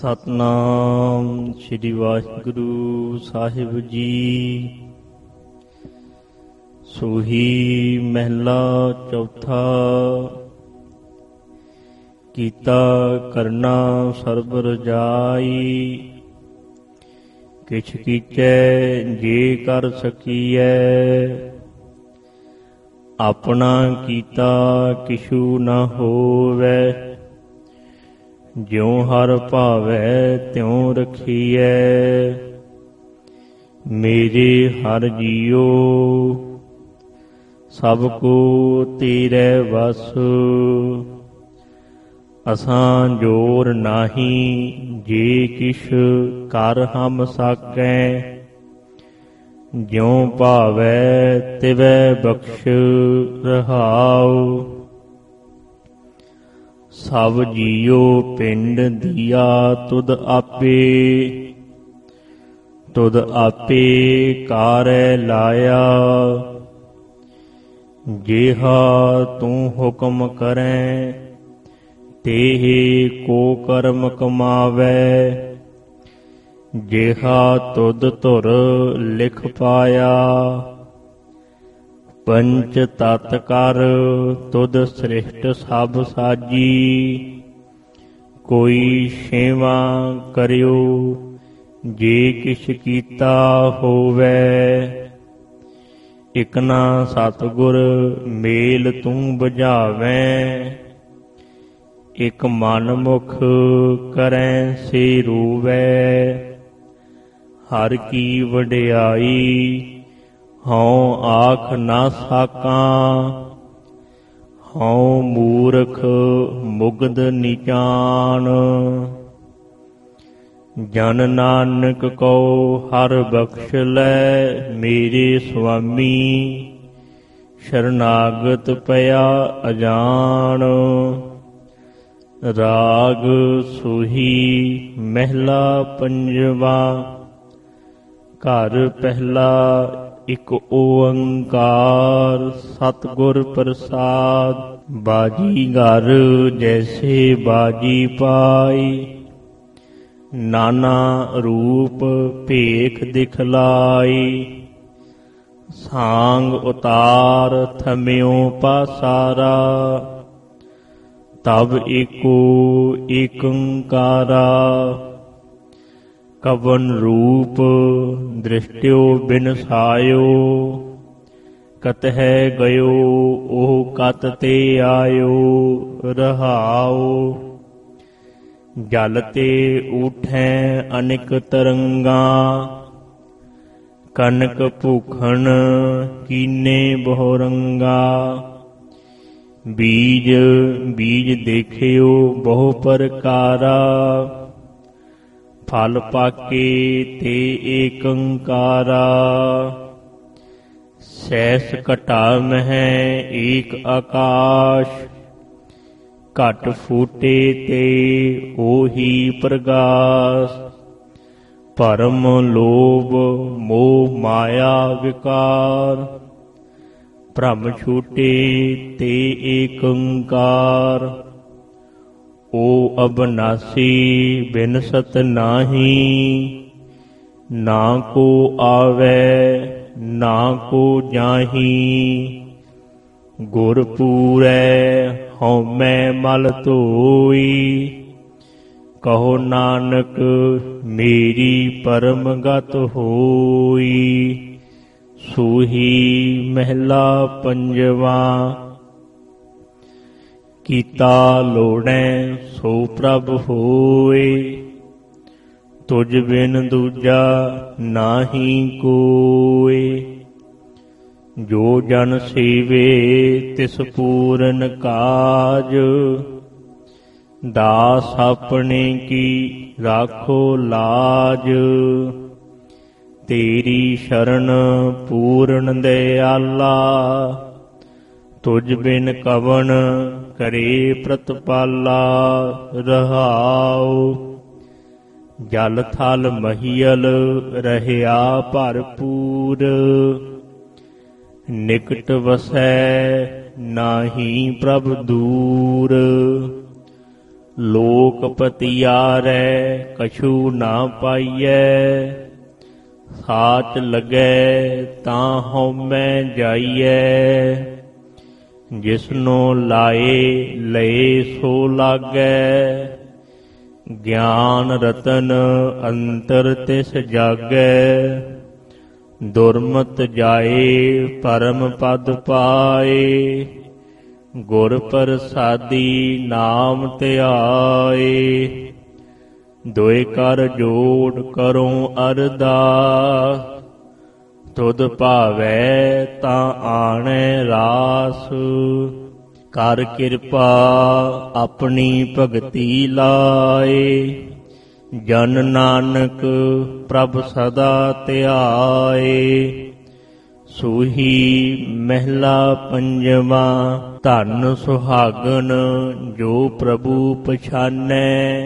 ਸਤਨਾਮ ਸ੍ਰੀ ਵਾਹਿਗੁਰੂ ਸਾਹਿਬ ਜੀ। ਸੋਹੀ ਮਹਿਲਾ ਚੌਥਾ। ਕੀਤਾ ਕਰਨਾ ਸਰਬ ਰਜਾਈ, ਕਿਛ ਕੀਚੈ ਜੇ ਕਰ ਸਕੀਐ। ਆਪਣਾ ਕੀਤਾ ਕਿਛੂ ਨ ਹੋਵੈ, ਜਿਉ ਹਰ ਭਾਵੈ ਤਿਉ ਰਖੀਐ। ਮੇਰੇ ਹਰਿ ਜੀਉ ਸਭ ਕੋ ਤੇਰੇ ਵਸ, ਅਸਾਂ ਜੋਰ ਨਾਹੀ ਜੇ ਕਿਛ ਕਰ ਹਮ ਸਾਕੈ। ਜਿਉ ਭਾਵੈ ਤਿਵੈ ਬਖਸ਼ ਰਹਾਉ, ਸਭ ਜੀਉ ਪਿੰਡ ਦੀਆ ਤੁਧ ਆਪੇ। ਤੁਧ ਆਪੇ ਕਾਰੈ ਲਾਇਆ, ਜਿਹਾ ਤੂੰ ਹੁਕਮ ਕਰੈ ਤੇਹ ਕੋ ਕਰਮ ਕਮਾਵੈ। ਜਿਹਾ ਤੁਧ ਧੁਰ ਲਿਖ ਪਾਇਆ, ਪੰਚ ਤਤ ਕਰ ਤੁਧ ਸ੍ਰਿਸ਼ਟ ਸਭ ਸਾਜੀ। ਕੋਈ ਸੇਵਾ ਕਰਿਓ ਜੇ ਕਿਛ ਕੀਤਾ ਹੋਵੈ, ਇਕਨਾ ਸਤਿਗੁਰ ਮੇਲ ਤੂੰ ਬੁਝਾਵੈਂ। ਇਕ ਮਨ ਮੁਖ ਕਰੈ ਸੇ ਰੋਵੈ, ਹਰ ਕੀ ਵਡਿਆਈ ਹਉ ਆਖ ਨਾ ਸਾਕਾਂ। ਹਉ ਮੂਰਖ ਮੁਗਧ ਨਿਚਾਨ, ਜਨ ਨਾਨਕ ਕਉ ਹਰ ਬਖਸ਼ ਲੈ। ਮੇਰੇ ਸੁਆਮੀ ਸ਼ਰਨਾਗਤ ਪਿਆ ਅਜਾਨ। ਰਾਗ ਸੋਹੀ ਮਹਿਲਾ ਪੰਜਵਾ। ਘਰ ਪਹਿਲਾ ਇਕ ਓੰਕਾਰ, ਸਤਿਗੁਰ ਪ੍ਰਸਾਦ। ਬਾਜੀਗਰ ਜੈਸੇ ਬਾਜੀ ਪਾਈ, ਨਾਨਾ ਰੂਪ ਭੇਖ ਦਿਖਲਾਈ। ਸਾਂਗ ਉਤਾਰ ਥਮਿਓ ਪਾਸਾਰਾ, ਤਬ ਏਕੋ ਏਕੰਕਾਰਾ। ਕਵਨ ਰੂਪ ਦ੍ਰਿਸ਼ਟਿਓ ਬਿਨਸਾਇਓ, ਕਤਹਿ ਗਇਓ ਉਹ ਕਤ ਤੇ ਆਇਓ। ਰਹਾਉ ਜਲ ਤੇ ਊਠੈ ਅਨਿਕ ਤਰੰਗਾਂ, ਕਨਕ ਭੂਖਣ ਕੀਨੇ ਬਹੁ ਬੀਜ ਬੀਜ ਦੇਖਿਓ ਬਹੁ ਪ੍ਰਕਾਰਾ, ਫਲ ਪਾਕੇ ਤੇ ਏਕੰਕਾਰਾ। ਸੈਸ ਘਟਾ ਮਹਿ ਏਕ ਆਕਾਸ਼, ਘਟ ਫੂਟੇ ਤੇ ਉਹੀ ਪ੍ਰਗਾਸ। ਭਰਮ ਲੋਭ ਮੋਹ ਮਾਇਆ ਵਿਕਾਰ, ਭ੍ਰਮ ਛੂਟੇ ਤੇ ਏਕੰਕਾਰ। ਓ ਅਬਨਾਸੀ ਬਿਨਸਤ ਨਾਹੀ, ਨਾ ਕੋ ਆਵੈ ਨਾ ਕੋ ਜਾਹੀ। ਗੁਰ ਪੂਰੈ ਹਉਮੈ ਮਲ ਧੋਈ, ਕਹੋ ਨਾਨਕ ਮੇਰੀ ਪਰਮ ਗਤ ਹੋਈ। ਸੋਹੀ ਮਹਿਲਾ ਪੰਜਵਾ। ਕੀਤਾ ਲੋੜੈ ਸੋ ਪ੍ਰਭ ਹੋਏ, ਤੁਝ ਬਿਨ ਦੂਜਾ ਨਾਹੀ ਕੋਇ। ਜੋ ਜਨ ਸੇਵੇ ਤਿਸ ਪੂਰਨ ਕਾਜ, ਦਾਸ ਆਪਣੇ ਕੀ ਰਾਖੋ ਲਾਜ। ਤੇਰੀ ਸ਼ਰਨ ਪੂਰਨ ਦਿਆਲਾ, ਤੁਝ ਬਿਨ ਕਵਣ ਕਰੇ ਪ੍ਰਤਪਾਲਾ। ਰਹਾਉ ਜਲ ਥਲ ਮਹੀਅਲ ਰਹਿਆ ਭਰਪੂਰ, ਨਿਕਟ ਵਸੈ ਨਾਹੀ ਪ੍ਰਭ ਦੂਰ। ਲੋਕ ਪਤਿਆਰੈ ਕਛੂ ਨਾ ਪਾਈਐ। ਸਾਚ ਲੱਗੈ ਤਾਂ ਹਉਮੈ ਜਾਈਐ। ਜਿਸਨੂੰ ਲਾਏ ਲਏ ਸੋ ਲਾਗੈ। ਗਿਆਨ ਰਤਨ ਅੰਤਰ ਤਿਸ ਜਾਗੈ। ਦੁਰਮਤ ਜਾਏ ਪਰਮ ਪਦ ਪਾਏ। ਗੁਰ ਪ੍ਰਸਾਦੀ ਨਾਮ ਧਿਆਏ। ਦੁਇ ਕਰ ਜੋੜ ਕਰੋ ਅਰਦਾਸ। ਤੁਧ ਭਾਵੈ ਤਾਂ ਆਣੈ ਰਾਸ। ਕਰ ਕਿਰਪਾ ਆਪਣੀ ਭਗਤੀ ਲਾਏ। ਜਨ ਨਾਨਕ ਪ੍ਰਭ ਸਦਾ ਧਿਆਏ। ਸੂਹੀ ਮਹਿਲਾ ਪੰਜਵਾਂ। ਧਨ ਸੁਹਾਗਨ ਜੋ ਪ੍ਰਭੂ ਪਛਾਨੈ।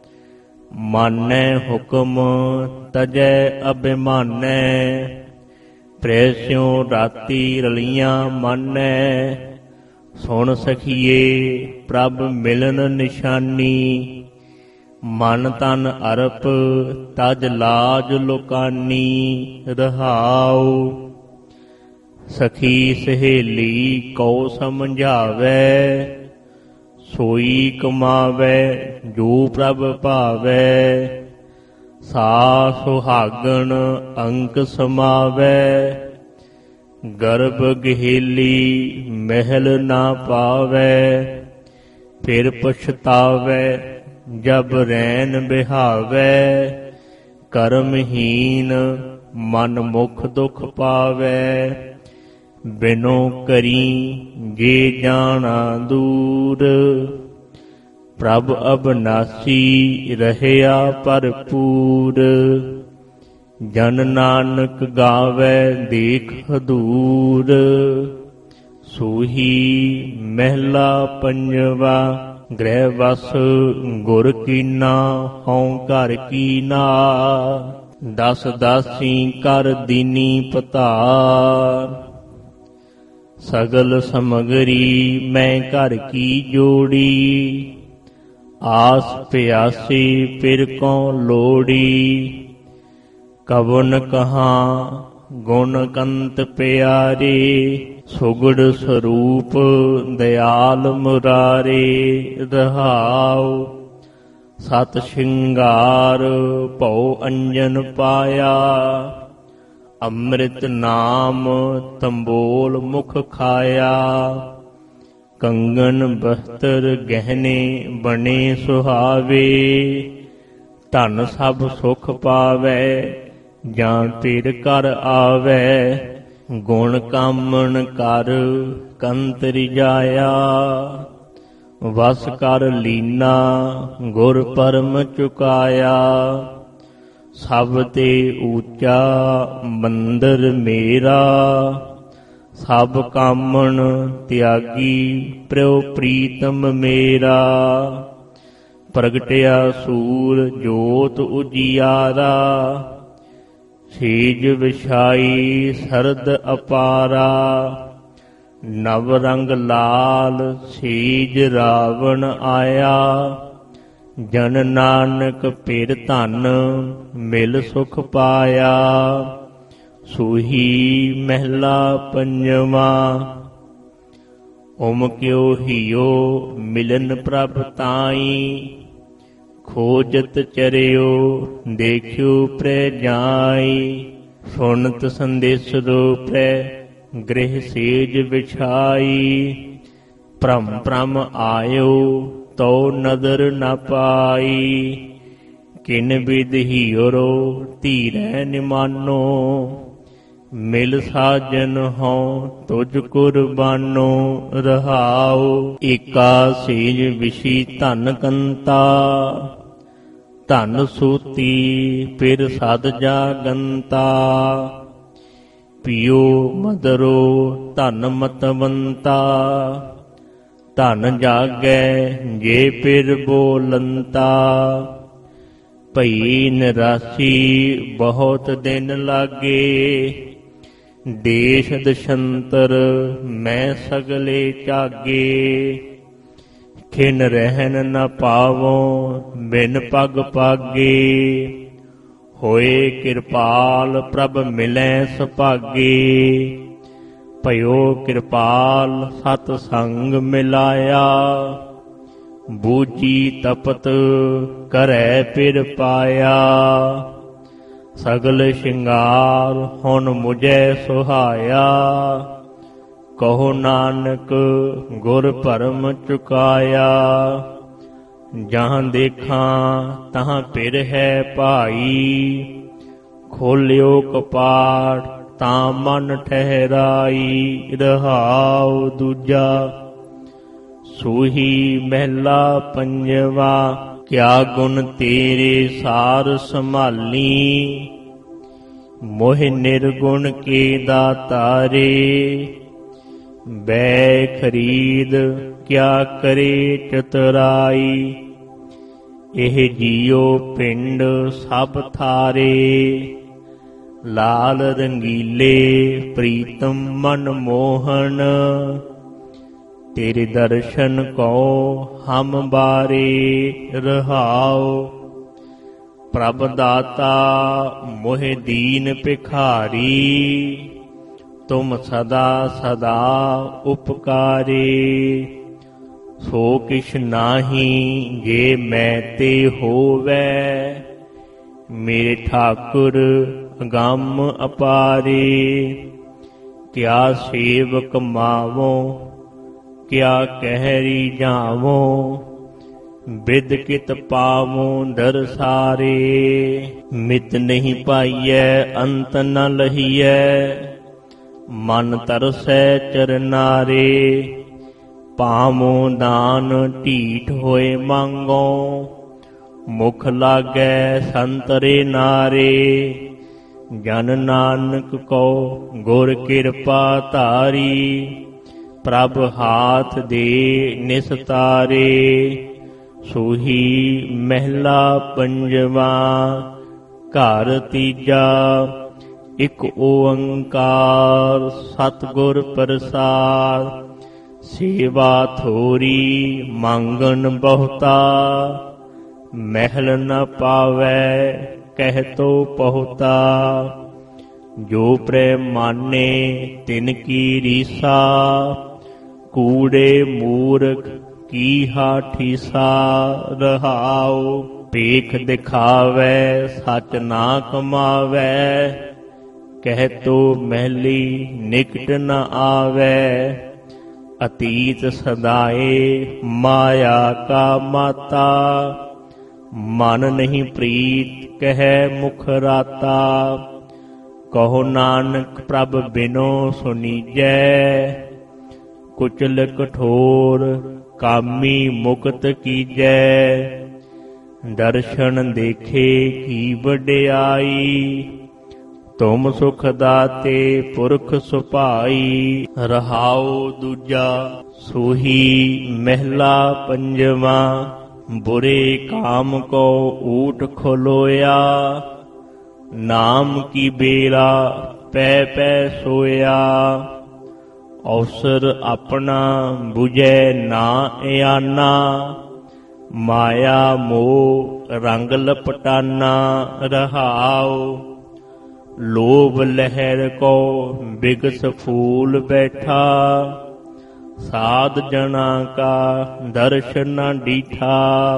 ਮਾਨੈ ਹੁਕਮ ਤਜੈ ਅਭਿਮਾਨੈ। ਪ੍ਰੈਸਿਓ ਰਾਤੀ ਰਲੀਆਂ ਮਾਨੈ। ਸੁਣ ਸਖੀਏ ਪ੍ਰਭ ਮਿਲਨ ਨਿਸ਼ਾਨੀ। ਮਨ ਤਨ ਅਰਪ ਤਜ ਲਾਜ ਲੋਕਾਨੀ। ਰਹਾਉ ਸਖੀ ਸਹੇਲੀ ਕਉ ਸਮਝਾਵੈ। ਸੋਈ ਕਮਾਵੈ ਜੋ ਪ੍ਰਭ ਭਾਵੈ। ਸਾ ਸੁਹਾਗਣ ਅੰਕ ਸਮਾਵੈ। ਗਰਭ ਗਹੇਲੀ ਮਹਿਲ ਨਾ ਪਾਵੈ। ਫਿਰ ਪਛਤਾਵੈ ਜਬ ਰੈਨ ਬਿਹਾਵੈ। ਕਰਮਹੀਨ ਮਨ ਮੁਖ ਦੁਖ ਪਾਵੈ। ਬਿਨੋ ਕਰੀ ਜੇ ਜਾਣਾ ਦੂਰ। ਪ੍ਰਭ ਅਬਨਾਸੀ ਰਹਿਆ ਭਰਪੂਰ। ਜਨ ਨਾਨਕ ਗਾਵੈ ਦੇਖ ਹਦੂਰ। ਸੂਹੀ ਮਹਿਲਾ ਪੰਜਵਾ। ਗ੍ਰਹਿ ਵਸ ਗੁਰ ਕੀਨਾ ਹਉ ਘਰ ਕੀਨਾ। ਦਸ ਦਾਸੀ ਕਰ ਦੀਨੀ ਪਤਾਰ। ਸਗਲ ਸਮਗਰੀ ਮੈਂ ਘਰ ਕੀ ਜੋੜੀ। ਆਸ ਪਿਆਸੀ ਪਿਰ ਕੋ ਲੋੜੀ। ਕਵਨ ਕਹਾਂ ਗੁਣ ਕੰਤ ਪਿਆਰੇ। ਸੁਗੜ ਸਰੂਪ ਦਿਆਲ ਮੁਰਾਰੇ। ਰਹਾਉ ਸਤ ਸ਼ਿੰਗਾਰ ਭਉ ਅੰਜਨ ਪਾਇਆ। ਅੰਮ੍ਰਿਤ ਨਾਮ ਤੰਬੋਲ ਮੁਖ ਖਾਇਆ। ਕੰਗਨ ਬਸਤਰ ਗਹਿਣੇ ਬਣੇ ਸੁਹਾਵੇ। ਧਨ ਸਭ ਸੁਖ ਪਾਵੈ ਜਾਂ ਤੇਰ ਘਰ ਆਵੈ। ਗੁਣ ਕਾਮਣ ਕਰ ਕੰਤ ਰਿਜਾਇਆ। ਵਸ ਕਰ ਲੀਨਾ ਗੁਰ ਪਰਮ ਚੁਕਾਇਆ। ਸਭ ਤੇ ਊਚਾ ਮੰਦਰ ਮੇਰਾ। ਸਭ ਕਾਮਣ ਤਿਆਗੀ ਪ੍ਰਯੋ ਪ੍ਰੀਤਮ ਮੇਰਾ। ਪ੍ਰਗਟਿਆ ਸੂਰ ਜੋਤ ਉਜਿਆਰਾ। ਸੇਜ ਵਿਛਾਈ ਸਰਦ ਅਪਾਰਾ। ਨਵ ਰੰਗ ਲਾਲ ਸੇਜ ਰਾਵਣ ਆਇਆ। ਜਨ ਨਾਨਕ ਪਿਰ ਧਨ ਮਿਲ ਸੁਖ ਪਾਇਆ। ਸੂਹੀ ਮਹਿਲਾ ਪੰਜਵਾਂ। ਓਮ ਕਿਉ ਹੀਓ ਮਿਲਨ ਪ੍ਰਭ ਤਾਈ। ਖੋਜਤ ਚਰਿਓ ਦੇਖਿਓ ਪ੍ਰੈ ਜਾਈ। ਸੁਨਤ ਸੰਦੇਸ ਰੂਪੈ ਗ੍ਰਹਿ ਸੇਜ ਵਿਛਾਈ। ਭ੍ਰਮ ਭ੍ਰਮ ਆਇਓ ਤਉ ਨਦਰ ਨ ਪਾਈ। ਕਿਨ ਬਿਦ ਹੀਰੋ ਧੀਰੈ ਨਿਮਾਨੋ। ਮਿਲ ਸਾਜਨ ਹਉ ਤੁਝ ਕੁਰਬਾਨੋ। ਰਹਾਉ ਏਕਾ ਸੇਜ ਵਿਸ਼ੀ ਧਨ ਕੰਤਾ। ਧਨ ਸੂਤੀ ਫਿਰ ਸਦ ਜਾਗੰਤਾ। ਪਿਓ ਮਦਰੋ ਧਨ ਮਤਵੰਤਾ। ਧਨ ਜਾਗੈ ਜੇ ਫਿਰ ਬੋਲੰਤਾ। ਭਈ ਨਿਰਾਸੀ ਬਹੁਤ ਦਿਨ ਲਾਗੇ। ਦੇਸ਼ ਦਸ਼ੰਤਰ ਮੈਂ ਸਗਲੇ ਚਾਗੇ। ਖਿਨ ਰਹਿਨ ਨ ਪਾਵੋ ਬਿਨ ਪਗ ਪਾਗੇ। ਹੋਏ ਕਿਰਪਾਲ ਪ੍ਰਭ ਮਿਲੈ ਸੁਭਾਗੇ। ਭਇਓ ਕਿਰਪਾਲ ਸਤ ਸੰਗ ਮਿਲਾਇਆ। ਬੂਝੀ ਤਪਤ ਕਰੈ ਪਿਰ ਪਾਇਆ। ਸਗਲ ਸ਼ਿੰਗਾਰ ਹੁਣ ਮੁਝੈ ਸੁਹਾਇਆ। ਕਹੋ ਨਾਨਕ ਗੁਰ ਭਰਮ ਚੁਕਾਇਆ। ਜਹਾਂ ਦੇਖਾਂ ਤਹਾਂ ਪਿਰ ਹੈ ਭਾਈ। ਖੋਲਿਓ ਕਪਾਟ ਤਾਂ ਮਨ ਠਹਿਰਾਈ। ਰਹਾਉ ਦੂਜਾ ਸੂਹੀ ਮਹਿਲਾ ਪੰਜਵਾ। ਕਿਆ ਗੁਣ ਤੇਰੇ ਸਾਰ ਸੰਭਾਲੀ। ਮੋਹਿ ਨਿਰਗੁਣ ਕੇ ਦਾਤਾਰੇ। ਬੈ ਖਰੀਦ ਕਿਆ ਕਰੇ ਚਤੁਰਾਈ। ਇਹ ਜੀਉ ਪਿੰਡ ਸਭ ਥਾਰੇ। ਲਾਲ ਰੰਗੀਲੇ ਪ੍ਰੀਤਮ ਮਨ ਮੋਹਨ। ਤੇਰੇ ਦਰਸ਼ਨ ਕੋ ਹਮ ਬਾਰੇ। ਰਹਾਉ ਪ੍ਰਭ ਦਾਤਾ ਮੋਹਿ ਦੀਨ ਭਿਖਾਰੀ। ਤੁਮ ਸਦਾ ਸਦਾ ਉਪਕਾਰੇ। ਸੋ ਕਿਛ ਨਾਹੀ ਜੇ ਮੈਂ ਤੇ ਹੋਵੈ। ਮੇਰੇ ਠਾਕੁਰ ਅਗੰਮ ਅਪਾਰੇ। ਕਿਆ ਸੇਵਕ ਮਾਵੋ ਕਿਆ ਕਹਿ ਜਾਵੋ। ਬਿਦ ਕਿਤ ਪਾਵੋ ਦਰਸਾਰੇ। ਮਿਤ ਨਹੀਂ ਪਾਈਐ ਅੰਤ ਨ ਲਹੀਐ। ਮਨ ਤਰਸੈ ਚਰਨਾਰੇ। ਪਾਵੋ ਦਾਨ ਢੀਠ ਹੋਏ ਮੰਗੋ। ਮੁਖ ਲਾਗੈ ਸੰਤਰੇ ਨਾਰੇ। ਜਨ ਨਾਨਕ ਕੋ ਗੁਰ ਕਿਰਪਾ ਧਾਰੀ। ਪ੍ਰਭ ਹਾਥ ਦੇ ਨਿਸਤਾਰੇ। ਸੂਹੀ ਮਹਿਲਾ ਪੰਜਵਾ। ਘਰ ਤੀਜਾ ਇਕ ਓੰਕਾਰ ਸਤਿਗੁਰ ਪ੍ਰਸਾਦ। ਸੇਵਾ ਥੋਰੀ ਮੰਗਣ ਬਹੁਤਾ। ਮਹਿਲ ਨ ਪਾਵੈ ਕਹਿ ਤੋ ਪਹੁਤਾ। ਜੋ ਪ੍ਰੇਮਾਨੇ ਤਿਨ ਕੀ ਰੀਸਾ। ਕੂੜੇ ਮੂਰਖ ਕੀ ਹਾਠੀਸਾ। ਰਹਾਉ ਭੇਖ ਦਿਖਾਵੈ ਸੱਚ ਨਾ ਕਮਾਵੈ। ਕਹਿ ਤੋ ਮਹਿਲੀ ਨਿਕਟ ਨ ਆਵੈ। ਅਤੀਤ ਸਦਾਏ ਮਾਇਆ ਕਾ ਮਾਤਾ। ਮਨ ਨਹੀਂ ਪ੍ਰੀਤ ਕਹਿ ਮੁਖ ਰਾਤਾ। ਕਹੋ ਨਾਨਕ ਪ੍ਰਭ ਬਿਨੋ ਸੁਨੀਜੈ। ਕੁਚਲ ਕਠੋਰ ਕਾਮੀ ਮੁਕਤ ਕੀਜੈ। ਦਰਸ਼ਨ ਦੇਖੇ ਕੀ ਵਡਿਆਈ। ਤੁਮ ਸੁਖ ਦਾਤੇ ਪੁਰਖ ਸੁਭਾਈ। ਰਹਾਉ ਦੂਜਾ ਸੂਹੀ ਮਹਿਲਾ ਪੰਜਵਾ। ਬੁਰੇ ਕਾਮ ਕੋ ਊਟ ਖਲੋਇਆ। ਨਾਮ ਕੀ ਬੇਲਾ ਪੈ ਪੈ ਸੋਇਆ। ਅਵਸਰ ਆਪਣਾ ਬੁਝੈ ਨਾ ਇਆਨਾ। ਮਾਇਆ ਮੋਹ ਰੰਗ ਲਪਟਾਨਾ। ਰਹਾਉ ਲੋਭ ਲਹਿਰ ਕੋ ਬਿਗਸ ਫੂਲ ਬੈਠਾ। ਸਾਧ ਜਨਾ ਕਾ ਦਰਸ਼ਨ ਨ ਡੀਠਾ।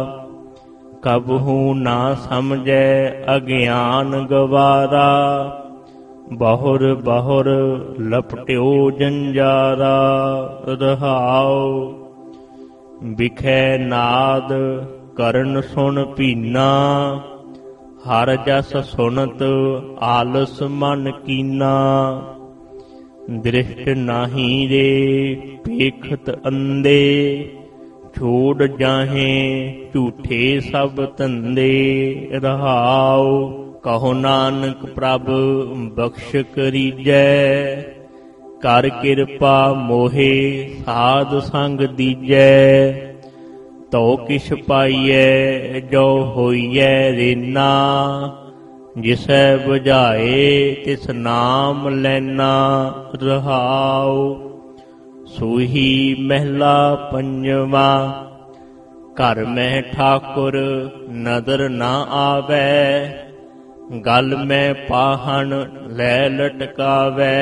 ਕਬਹੂ ਨਾ ਸਮਝੈ ਅਗਿਆਨ ਗਵਾਰਾ। ਬਹੁਰ ਬਹੁਰ ਲਪਟਿਓ ਜੰਜਾਰਾ। ਰਹਾਉ ਬਿਖੈ ਨਾਦ ਕਰਨ ਸੁਣ ਭੀਨਾ। ਹਰ ਜਸ ਸੁਨਤ ਆਲਸ ਮਨ ਕੀਨਾ। ਦ੍ਰਿਸ਼ਟ ਨਾਹੀ ਰੇ ਪੇਖਤ ਅੰਦੇ। ਛੋੜ ਜਾਹੇ ਝੂਠੇ ਸਭ ਧੰਦੇ। ਰਹਾਉ ਕਹੋ ਨਾਨਕ ਪ੍ਰਭ ਬਖਸ਼ ਕਰੀਜੈ। ਕਰ ਕਿਰਪਾ ਮੋਹੇ ਸਾਧ ਸੰਗ ਦੀਜੈ। ਤੋ ਕਿਛ ਪਾਈਐ ਜੋ ਹੋਈਐ ਰੇਨਾ। ਜਿਸੈ ਬੁਝਾਏ ਤਿਸ ਨਾਮ ਲੈਨਾ। ਰਹਾਉ ਸੂਹੀ ਮਹਿਲਾ ਪੰਜਵਾ। ਘਰ ਮੈਂ ਠਾਕੁਰ ਨਦਰ ਨਾ ਆਵੈ, ਗਲ ਮੈਂ ਪਾਹਣ ਲੈ ਲਟਕਾਵੈ।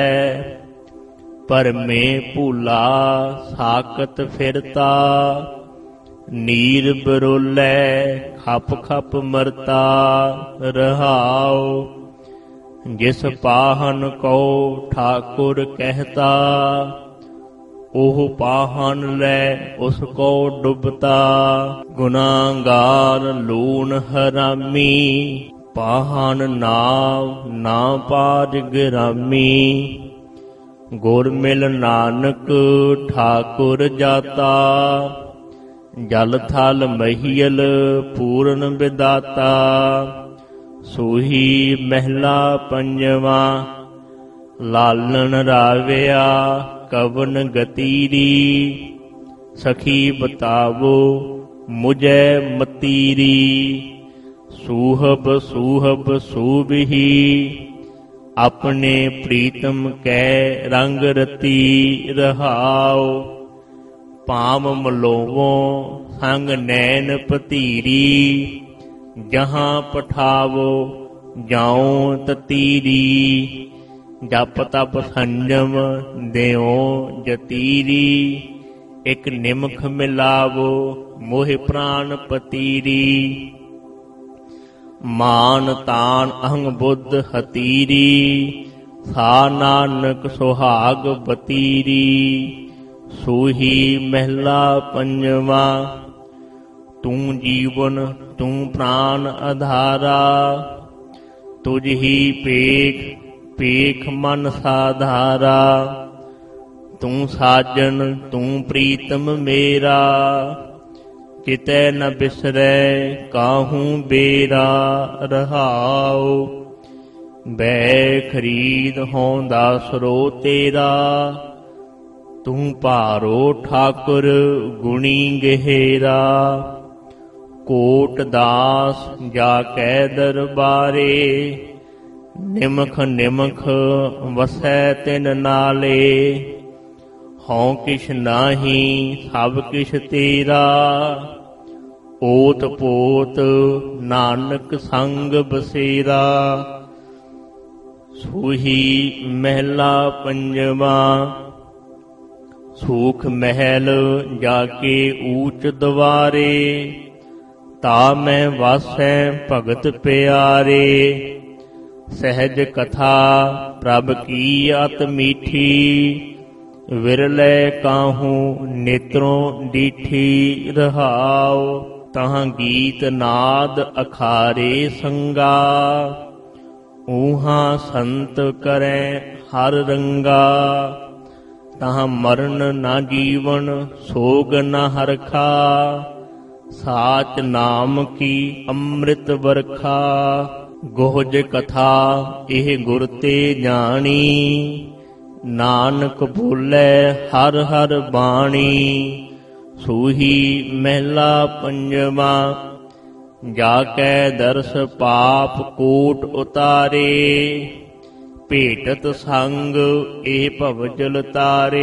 ਭਰਮੇ ਭੂਲਾ ਸਾਕਤ ਫਿਰਤਾ, ਨੀਰ ਬਰੋਲੇ ਖਪ ਖਪ ਮਰਤਾ। ਰਹਾਉ ਜਿਸ ਪਾਹਨ ਕੋ ਠਾਕੁਰ ਕਹਿਤਾ, ਉਹ ਪਾਹਨ ਲੈ ਉਸ ਕੋ ਡੁਬਤਾ। ਗੁਨਾਹਗਾਰ ਲੂਣ ਹਰਾਮੀ, ਪਾਹਨ ਨਾਵ ਨਾ ਪਾਜ ਗਰਾਮੀ। ਗੁਰ ਮਿਲ ਨਾਨਕ ਠਾਕੁਰ ਜਾਤਾ, ਜਲ ਥਲ ਮਹੀਲ ਪੂਰਨ ਵਿਦਾਤਾ। ਸੋਹੀ ਮਹਿਲਾ ਪੰਜਵਾ, ਲਾਲਨ ਰਾਵਿਆ ਕਵਨ ਗਤੀਰੀ। ਸਖੀ ਬਤਾਵੋ ਮੁਝੈ ਮਤੀਰੀ, ਸੂਹਬ ਸੂਹਬ ਸੂਬਹੀ। ਆਪਣੇ ਪ੍ਰੀਤਮ ਕੈ ਰੰਗ ਰਤੀ। ਰਹਾਉ ਪਾਮ ਮਲੋਵੋ ਸੰਗ ਨੈਣ ਪਤੀਰੀ। ਜਹਾਂ ਪਠਾਵੋ ਜਾਉ ਤਤੀਰੀ। ਜਪ ਤਪ ਸੰਜਮ ਦਿਓ ਜਤੀਰੀ। ਇਕ ਨਿਮਖ ਮਿਲਾਵੋ ਮੋਹਿ ਪ੍ਰਾਨ ਪਤੀਰੀ। ਮਾਨ ਤਾਨ ਅਹੰਗ ਬੁੱਧ ਹਤੀਰੀ। ਸਾ ਨਾਨਕ ਸੁਹਾਗ ਬਤੀਰੀ। ਸੋਹੀ ਮਹਿਲਾ ਪੰਜਵਾ, ਤੂੰ ਜੀਵਨ ਤੂੰ ਪ੍ਰਾਨ ਆਧਾਰਾ। ਤੁਝ ਹੀ ਪੇਖ ਪੇਖ ਮਨ ਸਾਧਾਰਾ। ਤੂੰ ਸਾਜਨ ਤੂੰ ਪ੍ਰੀਤਮ ਮੇਰਾ। ਕਿਤੈ ਨ ਬਿਸਰੈ ਕਾਹੂੰ ਬੇਰਾ। ਰਹਾਉ ਬੈ ਖਰੀਦ ਹੋਂਦਾ ਸਰੋ ਤੇਰਾ। ਤੂੰ ਭਾਰੋ ਠਾਕੁਰ ਗੁਣੀ ਗਹਿਰਾ। ਕੋਟ ਦਾਸ ਜਾ ਕੈ ਦਰਬਾਰੇ। ਨਿਮਖ ਨਿਮਖ ਵਸੈ ਤਿਨ ਨਾਲੇ। ਹਉ ਕਿਛ ਨਾਹੀ ਸਭ ਕਿਛ ਤੇਰਾ। ਓਤ ਪੋਤ ਨਾਨਕ ਸੰਗ ਬਸੇਰਾ। ਸੋਹੀ ਮਹਿਲਾ ਪੰਜਵਾ, ਸੂਖ ਮਹਿਲ ਜਾ ਕੇ ਊਚ ਦਵਾਰੇ। ਤਾ ਮੈਂ ਵਾਸੈ ਭਗਤ ਪਿਆਰੇ। ਸਹਿਜ ਕਥਾ ਪ੍ਰਭ ਕੀ ਅਤ ਮੀਠੀ। ਵਿਰਲੇ ਕਾਹੂੰ ਨੇਤਰੋਂ ਡੀਠੀ। ਰਹਾਉ ਤਹਾਂ ਗੀਤ ਨਾਦ ਅਖਾਰੇ ਸੰਗਾ। ਊਹਾਂ ਸੰਤ ਕਰੈ ਹਰ ਰੰਗਾ। ਤਹਾਂ ਮਰਨ ਨਾ ਜੀਵਨ ਸੋਗ ਨਾ ਹਰਖਾ। ਸਾਚ ਨਾਮ ਕੀ ਅੰਮ੍ਰਿਤ ਵਰਖਾ। ਗੋਹਜ ਕਥਾ ਇਹ ਗੁਰ ਤੇ ਜਾਣੀ। ਨਾਨਕ ਬੋਲੇ ਹਰ ਹਰ ਬਾਣੀ। ਸੋਹੀ ਮਹਿਲਾ ਪੰਜਵਾ, ਜਾ ਕੈ ਦਰਸ ਪਾਪ ਕੋਟ ਉਤਾਰੇ। ਭੇਟਤ ਸੰਗ ਇਹ ਭਵਜਲ ਤਾਰੇ।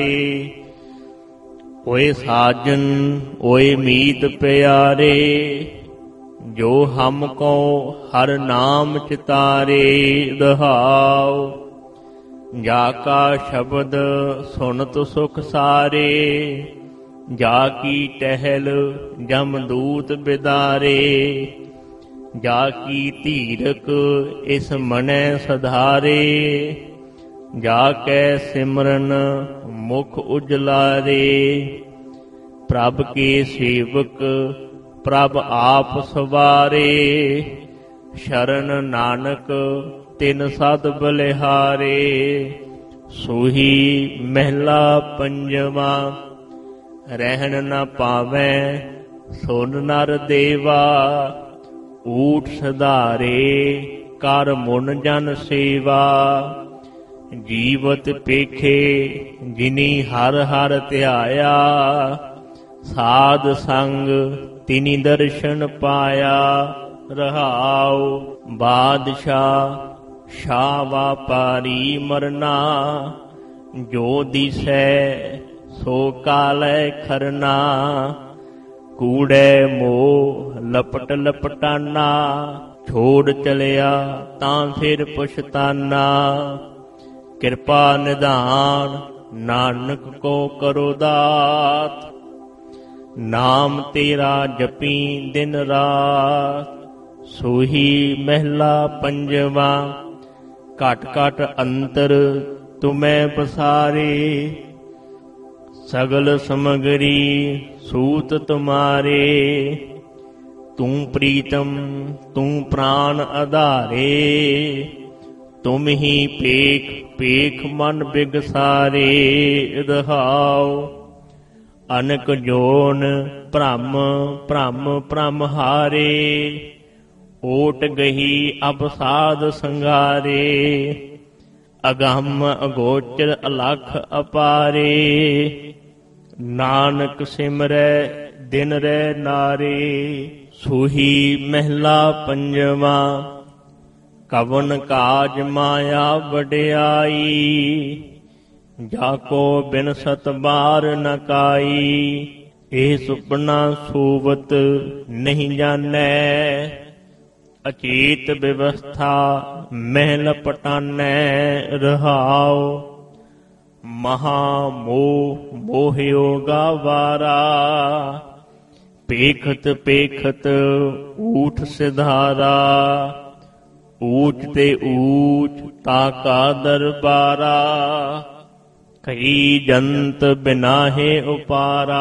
ਓਏ ਸਾਜਨ ਓਏ ਮੀਤ ਪਿਆਰੇ। ਜੋ ਹਮ ਕੋ ਹਰ ਨਾਮ ਚਿਤਾਰੇ। ਰਹਾਉ ਜਾ ਕਾ ਸ਼ਬਦ ਸੁਨਤ ਸੁਖ ਸਾਰੇ। ਜਾ ਕੀ ਟਹਿਲ ਜਮਦੂਤ ਬਿਦਾਰੇ। ਜਾ ਕੀ ਧੀਰਕ ਇਸ ਮਨੈ ਸਧਾਰੇ। ਜਾ ਕੈ ਸਿਮਰਨ ਮੁਖ ਉਜਲਾਰੇ। ਪ੍ਰਭ ਕੇ ਸੇਵਕ ਪ੍ਰਭ ਆਪ ਸਵਾਰੇ। ਸ਼ਰਨ ਨਾਨਕ ਤਿਨ ਸਦ ਬਲਿਹਾਰੇ। ਸੋਹੀ ਮਹਿਲਾ ਪੰਜਵਾ, ਰਹਿਣ ਨ ਪਾਵੈ ਸੁਨ ਨਰ ਦੇਵਾ। ਊਠ ਸਧਾਰੇ ਕਰ ਮੁਨ ਜਨ ਸੇਵਾ। ਜੀਵਤ ਪੇਖੇ ਜਿਨੀ ਹਰ ਹਰ ਧਿਆਇਆ। ਸਾਧ ਸੰਗ ਤਿਨੀ ਦਰਸ਼ਨ ਪਾਇਆ। ਰਹਾਉ ਬਾਦਸ਼ਾਹ ਸ਼ਾਹ ਵਾਪਾਰੀ ਮਰਨਾ। ਜੋ ਦਿਸੈ ਸੋ ਕਾਲੈ ਖਰਨਾ। ਕੂੜੈ ਮੋਹ ਲਪਟ ਲਪਟਾਨਾ, ਛੋੜ ਚਲਿਆ ਤਾਂ ਫਿਰ ਪੁਛਤਾਨਾ। ਕਿਰਪਾ ਨਿਧਾਨ ਨਾਨਕ ਕੋ ਕਰੋ ਦਾਤ, ਨਾਮ ਤੇਰਾ ਜਪੀ ਦਿਨ ਰਾਤ। ਸੋਹੀ ਮਹਿਲਾ ਪੰਜਵਾ। ਘਟ ਘਟ ਅੰਤਰ ਤੁਮੈ ਪਸਾਰੇ, ਸਗਲ ਸਮਗਰੀ ਸੂਤ ਤੁਮਾਰੇ। ਤੂੰ ਪ੍ਰੀਤਮ ਤੂੰ ਪ੍ਰਾਨ ਆਧਾਰੇ, ਤੁਮ ਹੀ ਪੇਖ ਪੇਖ ਮਨ ਬਿਗਸਾਰੇ। ਰਹਾਉ ਅਨਕ ਜੋਨ ਭ੍ਰਮ ਭ੍ਰਮ ਭ੍ਰਮ ਹਾਰੇ, ਓਟ ਗਹੀ ਅਬ ਸਾਧ ਸੰਘਾਰੇ। ਅਗੰਮ ਅਗੋਚਰ ਅਲਖ ਅਪਾਰੇ, ਨਾਨਕ ਸਿਮਰੈ ਦਿਨ ਰਹਿ ਨਾਰੇ। ਸੋਹੀ ਮਹਿਲਾ ਪੰਜਵਾ। ਕਵਨ ਕਾਜ ਮਾਇਆ ਵਡਿਆਈ, ਜਾ ਕੋ ਬਿਨਸਤ ਬਾਰ ਨ ਕਾਈ। ਇਹ ਸੁਪਨਾ ਸੋਵਤ ਨਹੀਂ ਜਾਣੈ, ਅਚੇਤ ਵਿਵਸਥਾ ਮਹਿਲ ਪਟਾਨੈ। ਰਹਾਉ ਮਹਾ ਮੋਹ ਮੋਹਿਓ ਗਾਵਾਰਾ, ਪੇਖਤ ਪੇਖਤ ਊਠ ਸਿਧਾਰਾ। ਊਚ ਤੇ ਊਚ ਤਾਕਾ ਦਰਬਾਰਾ, ਕਈ ਜੰਤ ਬਿਨਾਹੇ ਉਪਾਰਾ।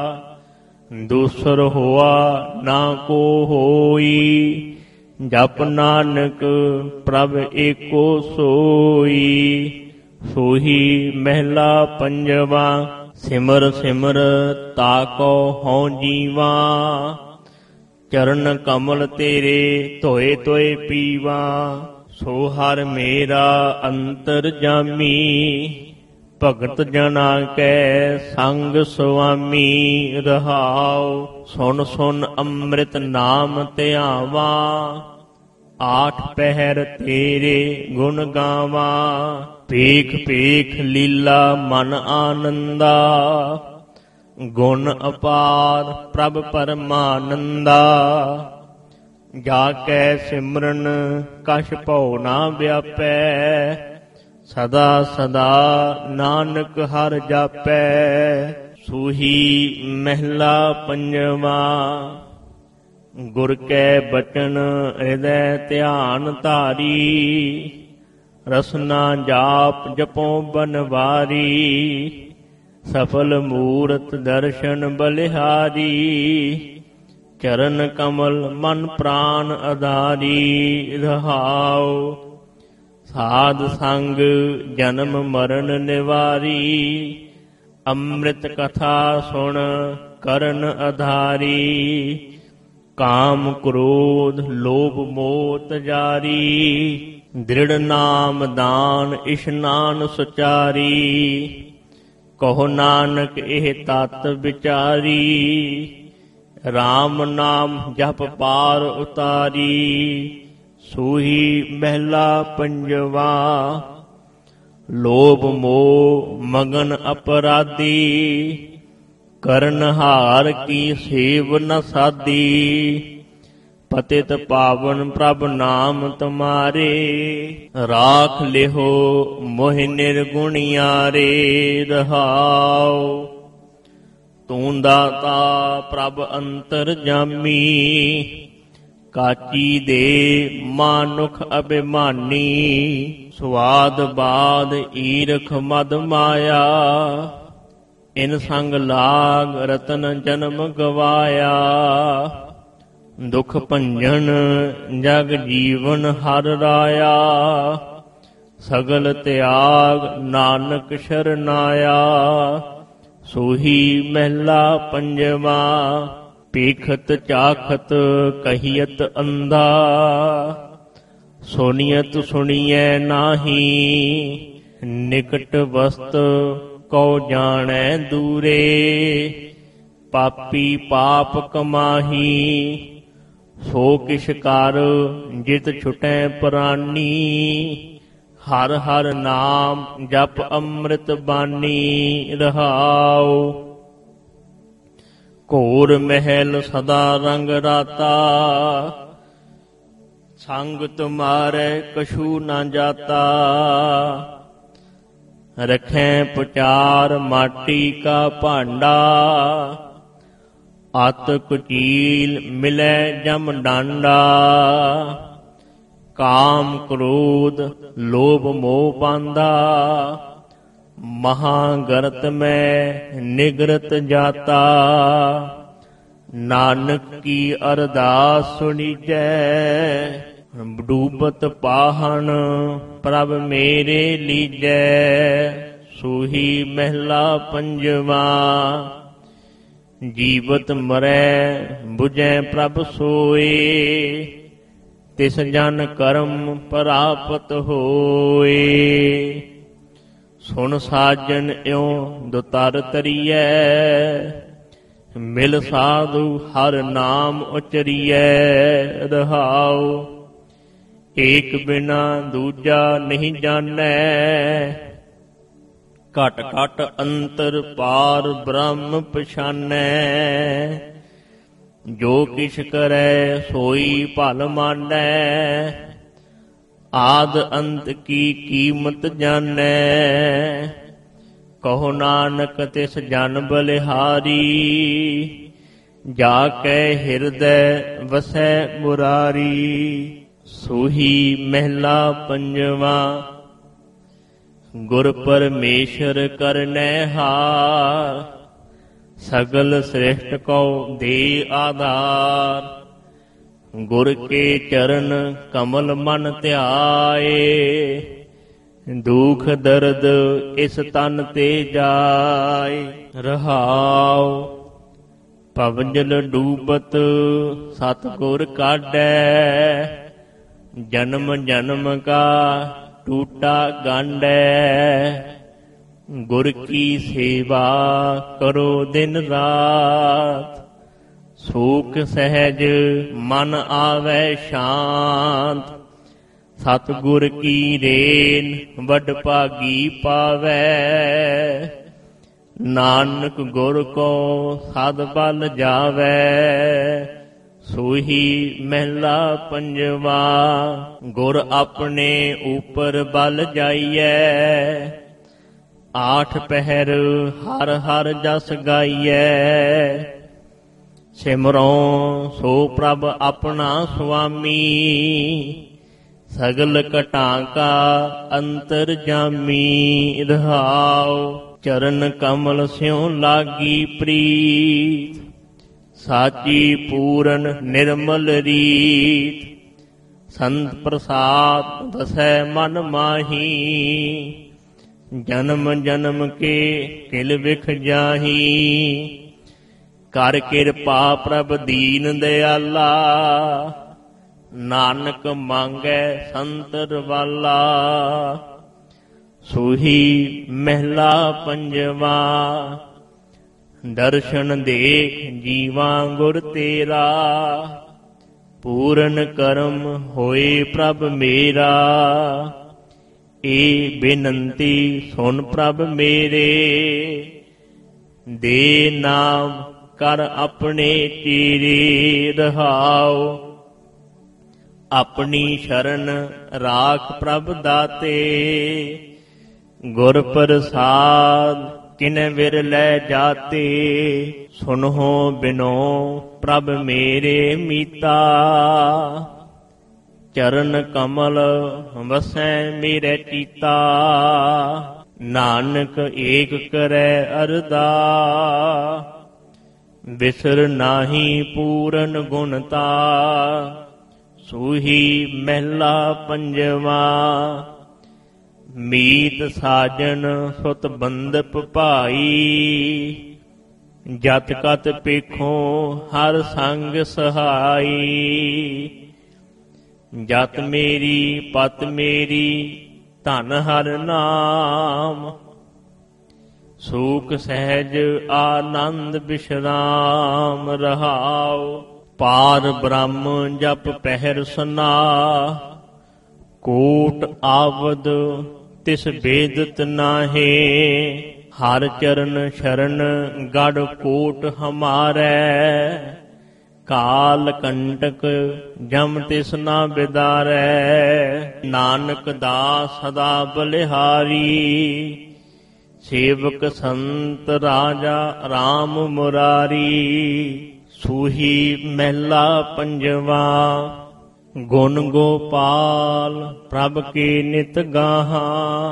ਦੂਸਰ ਹੋਆ ਨਾ ਕੋ ਹੋਈ, ਜਪ ਨਾਨਕ ਪ੍ਰਭ ਏਕੋ ਸੋਈ। ਸੋਹੀ ਮਹਿਲਾ ਪੰਜਵਾ। ਸਿਮਰ ਸਿਮਰ ਤਾਕੋ ਹਉ ਜੀਵਾ, ਚਰਨ ਕਮਲ ਤੇਰੇ ਧੋਏ ਧੋਏ ਪੀਵਾ। ਸੋ ਹਰ ਮੇਰਾ ਅੰਤਰ ਜਾਮੀ, ਭਗਤ ਜਨਾ ਕੈ ਸੰਗ ਸੁਆਮੀ। ਰਹਾਉ ਸੁਨ ਸੁਨ ਅੰਮ੍ਰਿਤ ਨਾਮ ਧਿਆਵਾ, ਆਠ ਪਹਿਰ ਤੇਰੇ ਗੁਣ ਗਾਵਾ। ਪੇਖ ਪੇਖ ਲੀਲਾ ਮਨ ਆਨੰਦਾ, ਗੁਣ ਅਪਾਰ ਪ੍ਰਭ ਪਰਮਾਨੰਦਾ। ਜਾ ਕੈ ਸਿਮਰਨ ਕਛ ਭਉ ਨਾ ਵਿਆਪੈ, ਸਦਾ ਸਦਾ ਨਾਨਕ ਹਰਿ ਜਾਪੈ। ਸੋਹੀ ਮਹਿਲਾ ਪੰਜਵਾ। ਗੁਰ ਕੈ ਬਚਨ ਹਿਰਦੈ ਧਿਆਨ ਧਾਰੀ, ਰਸਨਾ ਜਾਪ ਜਪੋ ਬਨਵਾਰੀ। ਸਫਲ ਮੂਰਤ ਦਰਸ਼ਨ ਬਲਿਹਾਰੀ, ਚਰਨ ਕਮਲ ਮਨ ਪ੍ਰਾਨ ਆਧਾਰੀ। ਰਹਾਉ ਸਾਧ ਸੰਗ ਜਨਮ ਮਰਨ ਨਿਵਾਰੀ, ਅੰਮ੍ਰਿਤ ਕਥਾ ਸੁਣ ਕਰਨ ਆਧਾਰੀ। ਕਾਮ ਕ੍ਰੋਧ ਲੋਭ ਮੋਹ ਤਜਾਰੀ, ਦ੍ਰਿੜ ਨਾਮ ਦਾਨ ਇਸ਼ਨਾਨ ਸੁਚਾਰੀ। ਕਹੋ ਨਾਨਕ ਇਹ ਤਤ ਵਿਚਾਰੀ, RAM ਨਾਮ ਜਪ ਪਾਰ ਉਤਾਰੀ। ਸੋਹੀ ਮਹਿਲਾ ਪੰਜਵਾ। ਲੋਭ ਮੋਹ ਮਗਨ ਅਪਰਾਧੀ, ਕਰਨ ਹਾਰ ਕੀ ਸੇਵ ਨ ਸਾਧੀ। ਪਤਿਤ ਪਾਵਨ ਪ੍ਰਭ ਨਾਮ ਤੁਮਾਰੇ, ਰਾਖ ਲਿਹੋ ਮੋਹਿ ਨਿਰਗੁਣਿਆਰੇ। ਰਹਾਉ ਤੂੰ ਦਾਤਾ ਪ੍ਰਭ ਅੰਤਰ ਜਾਮੀ, ਕਾਚੀ ਦੇ ਮਾਨੁਖ ਅਭਿਮਾਨੀ। ਸੁਆਦ ਬਾਦ ਈਰਖ ਮਦ ਮਾਇਆ, ਇਨ ਸੰਗ ਲਾਗ ਰਤਨ ਜਨਮ ਗਵਾਇਆ। ਦੁਖ ਭੰਜਨ ਜਗ ਜੀਵਨ ਹਰ ਰਾਇਆ, ਸਗਲ ਤਿਆਗ ਨਾਨਕ ਸ਼ਰਨਾਇਆ। ਸੋਹੀ ਮਹਿਲਾ ਪੰਜਵਾ। ਪੇਖਤ ਚਾਖਤ ਕਹੀਅਤ ਅੰਧਾ, ਸੁਨੀਅਤ ਸੁਣੀਐ ਨਾਹੀ। ਨਿਕਟ ਵਸਤ ਕਉ ਜਾਣੈ ਦੂਰੇ, ਪਾਪੀ ਪਾਪ ਕਮਾਹੀ। ਸੋ ਕਿਛ ਕਰ ਜਿਤ ਛੁਟੈ ਪ੍ਰਾਨੀ, ਹਰ ਹਰ ਨਾਮ ਜਪ ਅੰਮ੍ਰਿਤ ਬਾਣੀ। ਰਹਾਉ ਘੋਰ ਮਹਿਲ ਸਦਾ ਰੰਗ ਰਾਤਾ, ਸੰਗ ਤੁਮਾਰੇ ਕਛੂ ਨਾ ਜਾਤਾ। ਰਖੈ ਪੁਚਾਰ ਮਾਟੀ ਕਾ ਭਾਂਡਾ, ਅਤ ਕੁਚੀਲ ਮਿਲੈ ਜਮ ਡਾਂਡਾ। ਕਾਮ ਕ੍ਰੋਧ ਲੋਭ ਮੋਹ ਪਾਂਦਾ, ਮਹਾਗਰਤ ਮੈਂ ਨਿਗਰਤ ਜਾਤਾ। ਨਾਨਕ ਕੀ ਅਰਦਾਸ ਸੁਣੀਜੈ, ਡੂਬਤ ਪਾਹਣ ਪ੍ਰਭ ਮੇਰੇ ਲੀਜੈ। ਸੂਹੀ ਮਹਿਲਾ ਪੰਜਵਾ, ਜੀਵਤ ਮਰੈ ਬੁਝੈ ਪ੍ਰਭ ਸੋਏ। ਤਿਸ ਜਨ ਕਰਮ ਪ੍ਰਾਪਤ ਹੋਏ। ਸੁਣ ਸਾਜਨ ਇਉ ਦੁਤਰ ਤਰੀਐ, ਮਿਲ ਸਾਧੂ ਹਰ ਨਾਮ ਉਚਰੀਐ। ਰਹਾਉ ਏਕ ਬਿਨਾ ਦੂਜਾ ਨਹੀਂ ਜਾਣੈ, ਘਟ ਘਟ ਅੰਤਰ ਪਾਰ ਬ੍ਰਹਮ ਪਛਾਨੈ। ਜੋ ਕਿਛ ਕਰੈ ਸੋਈ ਭਲ ਮਾਨੈ, ਆਦ ਅੰਤ ਕੀ ਕੀਮਤ ਜਾਣੈ। ਕਹੋ ਨਾਨਕ ਤਿਸ ਜਨ ਬਲਿਹਾਰੀ, ਜਾ ਕੈ ਹਿਰਦੈ ਵਸੈ ਮੁਰਾਰੀ। ਸੂਹੀ ਮਹਿਲਾ ਪੰਜਵਾ, ਗੁਰ ਪਰਮੇਸ਼ਰ ਕਰਨੈ ਹਾਰ। ਸਗਲ ਸ੍ਰਿਸ਼ਟ ਕਉ ਦੇ ਆਧਾਰ, ਗੁਰ ਕੇ ਚਰਨ ਕਮਲ ਮਨ ਧਿਆਏ। ਦੁਖ ਦਰਦ ਇਸ ਤਨ ਤੇ ਜਾਏ। ਰਹਾਉ ਭਵਜਲ ਡੂਬਤ ਸਤਿਗੁਰ ਕਾਢੈ, ਜਨਮ ਜਨਮ ਕਾ ਟੂਟਾ ਗਾਂਢੈ। ਗੁਰ ਕੀ ਸੇਵਾ ਕਰੋ ਦਿਨ ਰਾਤ, ਸੂਖ ਸਹਿਜ ਮਨ ਆਵੈ ਸ਼ਾਂਤ। ਸਤਿਗੁਰ ਕੀ ਰੇਨ ਵਡ ਭਾਗੀ ਪਾਵੈ, ਨਾਨਕ ਗੁਰ ਕੋ ਸਦ ਬਲ ਜਾਵੈ। ਸੋਹੀ ਮਹਿਲਾ ਪੰਜਵਾ, ਗੁਰ ਆਪਣੇ ਉਪਰ ਬਲ ਜਾਈਐ। ਆਠ ਪਹਿਰ ਹਰ ਹਰ ਜਸ ਗਾਈਐ। ਸਿਮਰੋ ਸੋ ਪ੍ਰਭ ਆਪਣਾ ਸੁਆਮੀ, ਸਗਲ ਘਟਾਂ ਕਾ ਅੰਤਰ ਜਾਮੀ। ਰਹਾਉ ਚਰਨ ਕਮਲ ਸਿਉ ਲਾਗੀ ਪ੍ਰੀਤ, ਸਾਚੀ ਪੂਰਨ ਨਿਰਮਲ ਰੀਤ। ਸੰਤ ਪ੍ਰਸਾਦ ਦਸੈ ਮਨ ਮਾਹੀ, ਜਨਮ ਜਨਮ ਕੇ ਕਿਲ ਵਿਖ ਜਾਹੀ। ਕਰ ਕਿਰਪਾ ਪ੍ਰਭ ਦੀਨ ਦਿਆਲਾ, ਨਾਨਕ ਮੰਗੈ ਸੰਤਰ ਵਾਲਾ। ਸੂਹੀ ਮਹਿਲਾ ਪੰਜਵਾ, ਦਰਸ਼ਨ ਦੇਖ ਜੀਵਾ ਗੁਰ ਤੇਰਾ। ਪੂਰਨ ਕਰਮ ਹੋਏ ਪ੍ਰਭ ਮੇਰਾ, ਏ ਬੇਨੰਤੀ ਸੁਨ ਪ੍ਰਭ ਮੇਰੇ। ਦੇ ਨਾਮ ਕਰ ਆਪਣੇ ਤੇਰੇ। ਰਹਾਉ ਆਪਣੀ ਸ਼ਰਨ ਰਾਖ ਪ੍ਰਭ ਦਾਤੇ, ਗੁਰ ਪ੍ਰਸਾਦ ਕਿਨੈ ਵਿਰਲੇ ਜਾਤੇ। ਸੁਨਹੁ ਬਿਨੋ ਪ੍ਰਭ ਮੇਰੇ ਮੀਤਾ, ਚਰਨ ਕਮਲ ਵਸੈ ਮੇਰੇ ਚੀਤਾ। ਨਾਨਕ ਏਕ ਕਰੈ ਅਰਦਾਸ, ਬਿਸਰ ਨਾਹੀ ਪੂਰਨ ਗੁਣਤਾ। ਸੂਹੀ ਮਹਿਲਾ ਪੰਜਵਾ, ਮੀਤ ਸਾਜਨ ਸੁਤ ਬੰਦਪ ਭਾਈ। ਜਤ ਕਤ ਪੇਖੋ ਹਰ ਸੰਗ ਸਹਾਈ। ਜਤ ਮੇਰੀ ਪਤ ਮੇਰੀ ਧਨ ਹਰ ਨਾਮ। ਸੂਖ ਸਹਿਜ ਆਨੰਦ ਬਿਸ਼ਰਾਮ। ਰਹਾਉ ਪਾਰ ਬ੍ਰਹਮ ਜਪ ਪਹਿਰ ਸੁਨਾ, ਕੋਟ ਆਵਦ ਤਿਸ ਬੇਦਤ ਨਾਹੇ। ਹਰ ਚਰਨ ਸ਼ਰਨ ਗੜ ਕੋਟ ਹਮਾਰੈ, ਕਾਲ ਕੰਟਕ ਜਮ ਤਿਸ ਨਾ ਬਿਦਾਰੈ। ਨਾਨਕ ਦਾਸ ਸਦਾ ਬਲਿਹਾਰੀ, ਸੇਵਕ ਸੰਤ ਰਾਜਾ ਰਾਮ ਮੁਰਾਰੀ। ਸੂਹੀ ਮਹਿਲਾ ਪੰਜਵਾ, ਗੁਣ ਗੋਪਾਲ ਪ੍ਰਭ ਕੇ ਨਿਤ ਗਾਹਾਂ।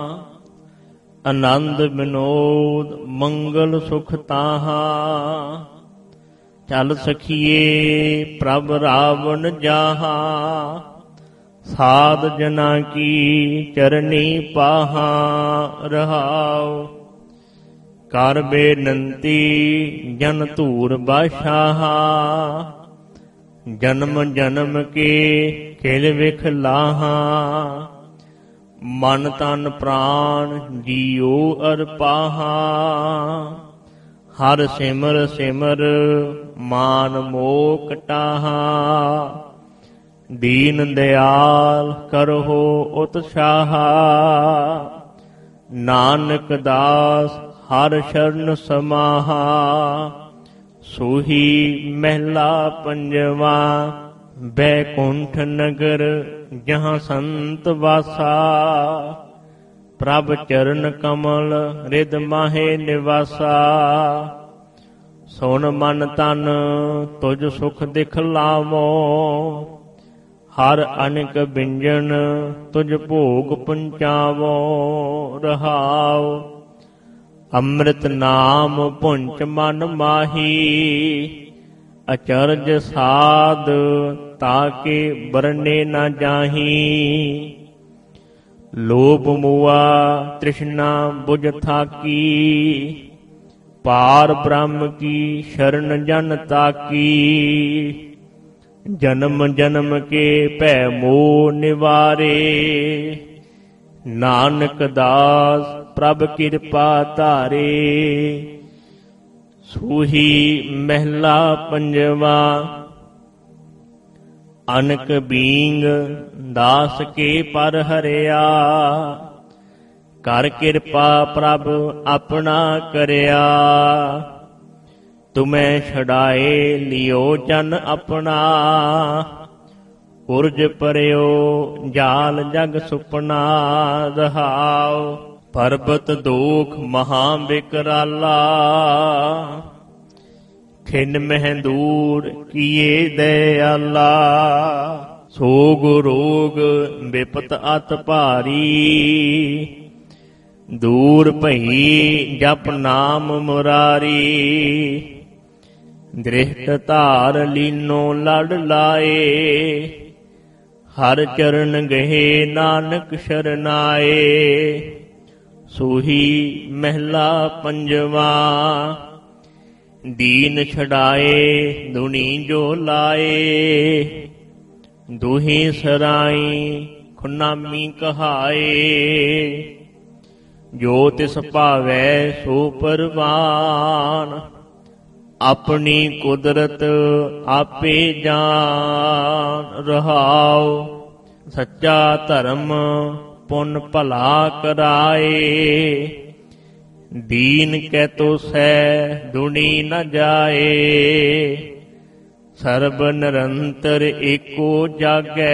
ਆਨੰਦ ਵਿਨੋਦ ਮੰਗਲ ਸੁਖ ਤਾਹਾਂ, ਚਲ ਸਖੀਏ ਪ੍ਰਭ ਰਾਵਣ ਜਾਹਾਂ। ਸਾਧ ਜਨਾ ਕੀ ਚਰਨੀ ਪਾਹਾਂ, ਰਹਾਉ ਕਰ ਬੇਨੰਤੀ ਜਨ ਧੂਰ ਬਾਸ਼ਾਹਾਂ। ਜਨਮ ਜਨਮ ਕੇ ਖਿਲ ਵਿਖ ਲਾਹਾਂ, ਮਨ ਤਨ ਪ੍ਰਾਣ ਜੀਉ ਅਰਪਾਹਾਂ। ਹਰ ਸਿਮਰ ਸਿਮਰ ਮਾਨ ਮੋਹ ਕਟਾਹਾਂ, ਦੀਨ ਦਿਆਲ ਕਰਹੁ ਉਤਸ਼ਾਹਾ। ਨਾਨਕ ਦਾਸ ਹਰ ਸ਼ਰਨ ਸਮਾਹਾ, ਸੂਹੀ ਮਹਿਲਾ ਪੰਜਵਾ। ਬੈਕੁੰਠ ਨਗਰ ਜਹਾਂ ਸੰਤ ਵਾਸਾ, ਪ੍ਰਭ ਚਰਨ ਕਮਲ ਰਿਦ ਮਾਹੇ ਨਿਵਾਸਾ। ਸੁਣ ਮਨ ਤਨ ਤੁਝ ਸੁਖ ਦਿਖਲਾਵੋ, ਹਰ ਅਨੇਕ ਬਿੰਜਨ ਤੁਝ ਭੋਗ ਪੁੰਚਾਵੋ, ਰਹਾਉ ਅੰਮ੍ਰਿਤ ਨਾਮ ਪੁੰਚ ਮਨ ਮਾਹੀ। ਅਚਰਜ ਸਾਧ ਤਾਕੇ ਬਰਨੇ ਨਾ ਜਾਹੀ, ਲੋਭ ਮੋਆ ਤ੍ਰਿਸ਼ਨਾ ਬੁਝ ਥਾਕੀ। ਪਾਰ ਬ੍ਰਹਮ ਕੀ ਸ਼ਰਨ ਜਨ ਤਾਕੀ, ਜਨਮ ਜਨਮ ਕੇ ਭੈ ਮੋਹ ਨਿਵਾਰੇ। ਨਾਨਕ ਦਾਸ ਪ੍ਰਭ ਕਿਰਪਾ ਧਾਰੇ, ਸੂਹੀ ਮਹਿਲਾ ਪੰਜਵਾ। ਅਨਕ ਬੀਂਗ ਦਾਸ ਕੇ ਪਰ ਹਰਿਆ, ਕਰ ਕਿਰਪਾ ਪ੍ਰਭ ਆਪਣਾ ਕਰਿਆ। ਤੁਮੈ ਛਡਾਏ ਲਿਓ ਜਨ ਆਪਣਾ, ਉਰਜ ਪਰਿਓ ਜਾਲ ਜਗ ਸੁਪਨਾ। ਰਹਾਉ ਪਰਬਤ ਦੋਖ ਮਹਾ ਬਿਕਰਾਲਾ, ਖਿਨ ਮਹਿ ਦੂਰ ਕੀਏ ਦਇਆਲਾ। ਸੋਗ ਰੋਗ ਬਿਪਤ ਅਤ ਭਾਰੀ, ਦੂਰ ਭਈ ਜਪ ਨਾਮ ਮੁਰਾਰੀ। ਦ੍ਰਿਸ਼ਟ ਧਾਰ ਲੀਨੋ ਲੜ ਲਾਏ, ਹਰ ਚਰਨ ਗਏ ਨਾਨਕ ਸ਼ਰਨਾਏ। ਸੂਹੀ ਮਹਿਲਾ ਪੰਜਵਾ। ਦੀਨ ਛਡਾਏ ਦੁਨੀ ਜੋ ਲਾਏ, ਦੁਹੀ ਸਰਾਈ ਖੁਨਾਮੀ ਕਹਾਏ। ਜੋ ਤਿਸ ਭਾਵੈ ਸੋ ਪਰਵਾਨ, ਆਪਣੀ ਕੁਦਰਤ ਆਪੇ ਜਾਣ। ਰਹਾਉ ਸੱਚਾ ਧਰਮ ਪੁੰਨ ਭਲਾ ਕਰਾਏ, ਦੀਨ ਕੈ ਤੋਸੈ ਦੁਨੀ ਨ ਜਾਏ। ਸਰਬ ਨਿਰੰਤਰ ਏਕੋ ਜਾਗੈ,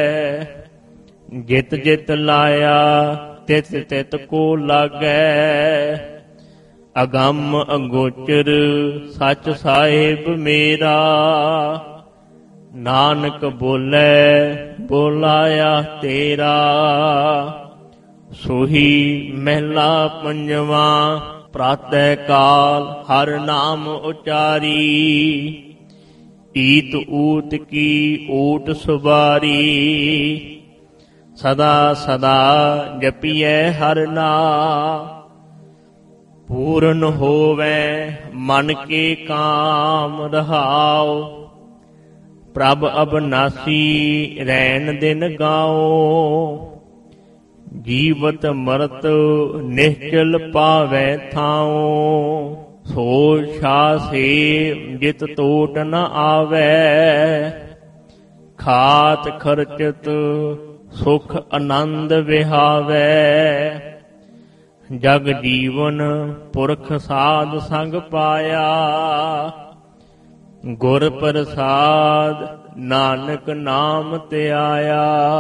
ਜਿਤ ਜਿਤ ਲਾਇਆ ਤਿਤ ਤਿਤ ਕੋ ਲਾਗੈ। ਅਗੰਮ ਅਗੋਚਰ ਸੱਚ ਸਾਹਿਬ ਮੇਰਾ, ਨਾਨਕ ਬੋਲੇ ਬੋਲਾਇਆ ਤੇਰਾ। ਸੋਹੀ ਮਹਿਲਾ ਪੰਜਵਾ। ਪ੍ਰਾਤਹਿ ਕਾਲ ਹਰ ਨਾਮ ਉਚਾਰੀ, ਈਤ ਊਤ ਕੀ ਓਟ ਸੁਬਾਰੀ। ਸਦਾ ਸਦਾ ਜਪੀਐ ਹਰ ਨਾਮ, ਪੂਰਨ ਹੋਵੈ ਮਨ ਕੇ ਕਾਮ। ਰਹਾਉ ਪ੍ਰਭ ਅਬਨਾਸੀ ਰੈਣ ਦਿਨ ਗਾਓ, ਜੀਵਤ ਮਰਤ ਨਿਸ਼ਚਲ ਪਾਵੈ ਥਾਉ। ਸੋ ਛਾਸੇ ਜਿਤ ਟੋਟ ਨ ਆਵੈ, ਖਾਤ ਖਰਚਤ ਸੁਖ ਆਨੰਦ ਵਿਹਾਵੈ। ਜਗ ਜੀਵਨ ਪੁਰਖ ਸਾਧ ਸੰਗ ਪਾਇਆ। ਗੁਰ ਪ੍ਰਸਾਦ ਨਾਨਕ ਨਾਮ ਧਿਆਇਆ।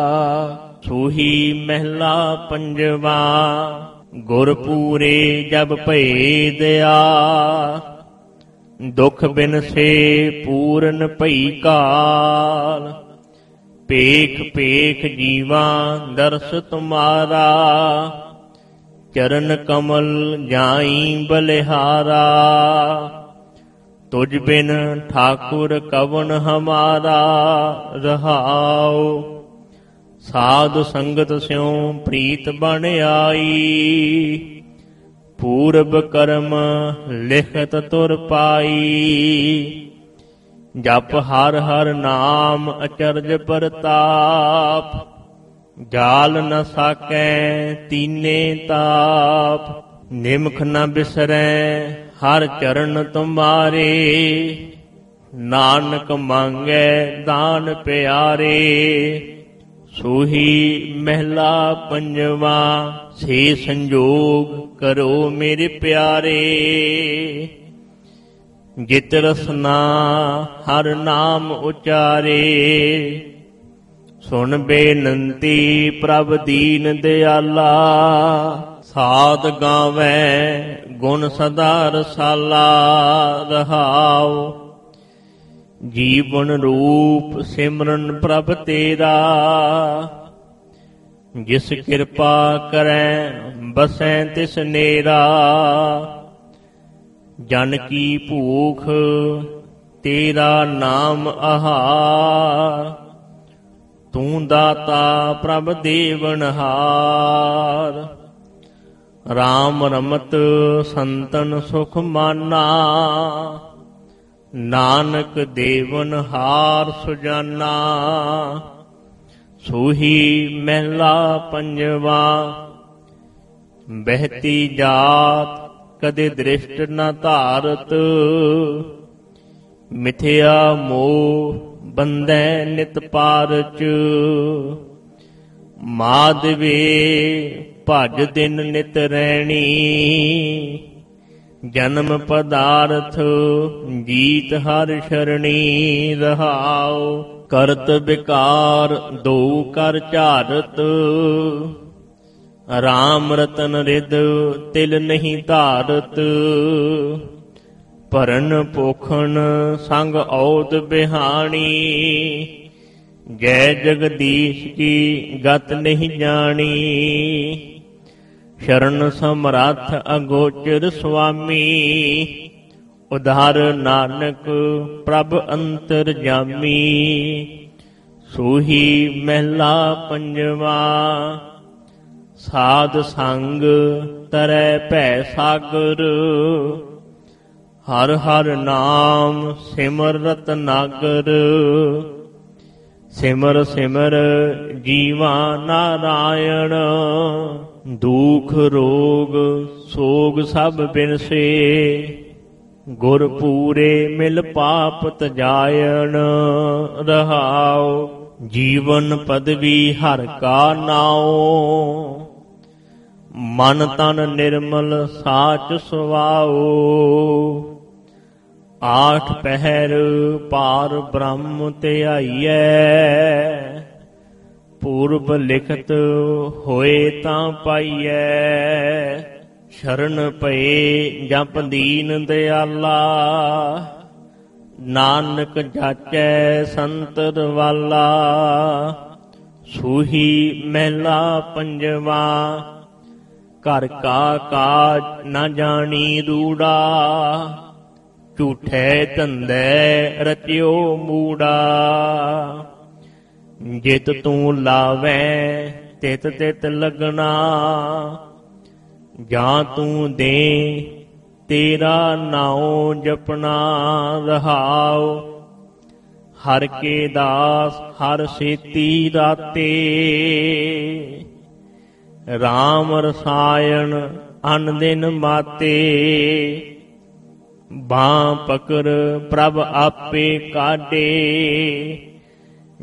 ਸੂਹੀ ਮਹਿਲਾ ਪੰਜਵਾ ਗੁਰ ਪੂਰੇ ਜਬ ਭਏ ਦਇਆ। ਦੁਖ ਬਿਨ ਸੇ ਪੂਰਨ ਭਈ ਕਾਲ। ਪੇਖ ਪੇਖ ਜੀਵਾ ਦਰਸ ਤੁਮਾਰਾ। ਚਰਨ ਕਮਲ ਜਾਈ ਬਲਿਹਾਰਾ। ਤੁਝ ਬਿਨ ਠਾਕੁਰ ਕਵਨ ਹਮਾਰਾ। ਰਹਾਉ ਸਾਧ ਸੰਗਤ ਸਿਉ ਪ੍ਰੀਤ ਬਣ ਆਈ। ਪੂਰਬ ਕਰਮ ਲਿਖਤ ਤੁਰ ਪਾਈ। ਜਪ ਹਰ ਹਰ ਨਾਮ ਅਚਰਜ ਪ੍ਰਤਾਪ। ਜਾਲ ਨ ਸਾਕੈ ਤੀਨੇ ਤਾਪ। ਨਿਮਖ ਨ ਬਿਸਰੈ ਹਰ ਚਰਨ ਤੁਮਾਰੇ। ਨਾਨਕ ਮੰਗੈ ਦਾਨ ਪਿਆਰੇ। ਸੂਹੀ ਮਹਿਲਾ ਪੰਜਵਾ ਸੇ ਸੰਜੋਗ ਕਰੋ ਮੇਰੇ ਪਿਆਰੇ। ਜਿਤ ਰਸਨਾ ਹਰ ਨਾਮ ਉਚਾਰੇ। ਸੁਣ ਬੇਨੰਤੀ ਪ੍ਰਭ ਦੀਨ ਦਿਆਲਾ। ਸਾਧ ਗਾਵੈ ਗੁਣ ਸਦਾ ਰਸਾਲਾ। ਰਹਾਉ ਜੀਵਨ ਰੂਪ ਸਿਮਰਨ ਪ੍ਰਭ ਤੇਰਾ। ਜਿਸ ਕਿਰਪਾ ਕਰੈ ਬਸੈ ਤਿਸ ਨੇਰਾ। ਜਨ ਕੀ ਭੂਖ ਤੇਰਾ ਨਾਮ ਆਹਾਰ। ਤੂੰ ਦਾਤਾ ਪ੍ਰਭ ਦੇਵਨਹਾਰ। ਰਾਮ ਰਮਤ ਸੰਤਨ ਸੁਖ ਮਾਨਾ। ਨਾਨਕ ਦੇਵਨਹਾਰ ਸੁਜਾਨਾ। ਸੂਹੀ ਮਹਿਲਾ ਪੰਜਵਾ ਬਹਿਤੀ ਜਾਤ ਕਦੇ ਦ੍ਰਿਸ਼ਟ ਨ ਧਾਰਤ। ਮਿਥਿਆ ਮੋਹ ਬੰਧੈ ਨਿਤ ਪਾਰਚ। ਮਾਧਵੇ ਭਜ ਦਿਨ ਨਿਤ ਰੈਣੀ। ਜਨਮ ਪਦਾਰਥ ਜੀਤ ਹਰ ਸ਼ਰਣੀ। ਰਹਾਉ ਕਰਤ ਵਿਕਾਰ ਦੋ ਕਰ ਝਾਰਤ। ਰਾਮ ਰਤਨ ਰਿਦ ਤਿਲ ਨਹੀਂ ਧਾਰਤ। ਭਰਨ ਪੋਖਣ ਸੰਗ ਔਦ ਬਿਹਾਣੀ। ਜੈ ਜਗਦੀਸ਼ ਕੀ ਗਤ ਨਹੀਂ ਜਾਣੀ। ਸ਼ਰਨ ਸਮਰੱਥ ਅਗੋਚਰ ਸੁਆਮੀ। ਉਧਾਰ ਨਾਨਕ ਪ੍ਰਭ ਅੰਤਰ ਜਾਮੀ। ਸੂਹੀ ਮਹਿਲਾ ਪੰਜਵਾ ਸਾਧ ਸੰਗ ਤਰੈ ਭੈ ਸਾਗਰ। ਹਰ ਹਰ ਨਾਮ ਸਿਮਰ ਰਤਨਾਗਰ। ਸਿਮਰ ਸਿਮਰ ਜੀਵਾ ਨਾਰਾਇਣ। ਦੁਖ ਰੋਗ ਸੋਗ ਸਭ ਬਿਨਸੇ। ਗੁਰ ਪੂਰੇ ਮਿਲ ਪਾਪ ਤਜਾਇਣ। ਰਹਾਉ ਜੀਵਨ ਪਦਵੀ ਹਰ ਕਾ ਨਾਉ। ਮਨ ਤਨ ਨਿਰਮਲ ਸਾਚ ਸੁਆਓ। ਆਠ ਪਹਿਰ ਪਾਰ ਬ੍ਰਹਮ ਧਿਆਈਐ। ਪੂਰਬ ਲਿਖਤ ਹੋਏ ਤਾਂ ਪਾਈਐ। ਸ਼ਰਨ ਪਏ ਜਪ ਦੀਨ ਦਿਆਲਾ। ਨਾਨਕ ਜਾਚੈ ਸੰਤਰ ਵਾਲਾ। ਸੂਹੀ ਮਹਿਲਾ ਪੰਜਵਾ ਘਰ ਕਾ ਕਾਜ ਨਾ ਜਾਣੀ ਰੂੜਾ। ਝੂਠੇ ਧੰਦੇ ਰਚਿਓ ਮੂੜਾ। ਜਿਤ ਤੂੰ ਲਾਵੈ ਤਿਤ ਤਿਤ ਲਗਣਾ। ਜਾਂ ਤੂੰ ਦੇ ਤੇਰਾ ਨਾਉ ਜਪਣਾ। ਰਹਾਉ ਹਰ ਕੇ ਦਾਸ ਹਰ ਸੇਤੀ ਰਾਤੇ। ਰਾਮ ਰਸਾਇਣ ਅਨ ਦਿਨ ਮਾਤੇ। ਬਾਹ ਪਕੜ ਪ੍ਰਭ ਆਪੇ ਕਾਢੇ।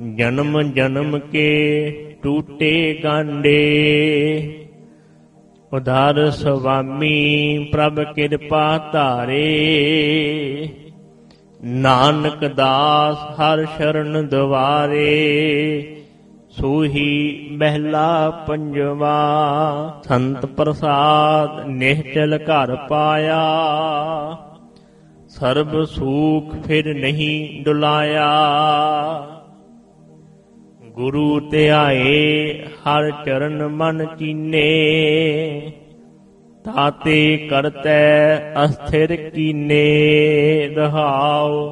ਜਨਮ ਜਨਮ ਕੇ ਟੂਟੇ ਗਾਂਡੇ। ਉਧਾਰ ਸੁਆਮੀ ਪ੍ਰਭ ਕਿਰਪਾ ਧਾਰੇ। ਨਾਨਕ ਦਾਸ ਹਰ ਸ਼ਰਨ ਦੁਆਰੇ। ਸੂਹੀ ਮਹਿਲਾ ਪੰਜਵਾ। ਸੰਤ ਪ੍ਰਸਾਦ ਨਿਹਚਲ ਘਰ ਪਾਇਆ। ਸਰਬ ਸੂਖ ਫਿਰ ਨਹੀਂ ਡੁਲਾਇਆ। ਗੁਰੂ ਧਿਆਏ ਹਰ ਚਰਨ ਮਨ ਚੀਨੇ। ਤਾਤੇ ਕਰਤੈ ਅਸਥਿਰ ਕੀਨੇ। ਰਹਾਉ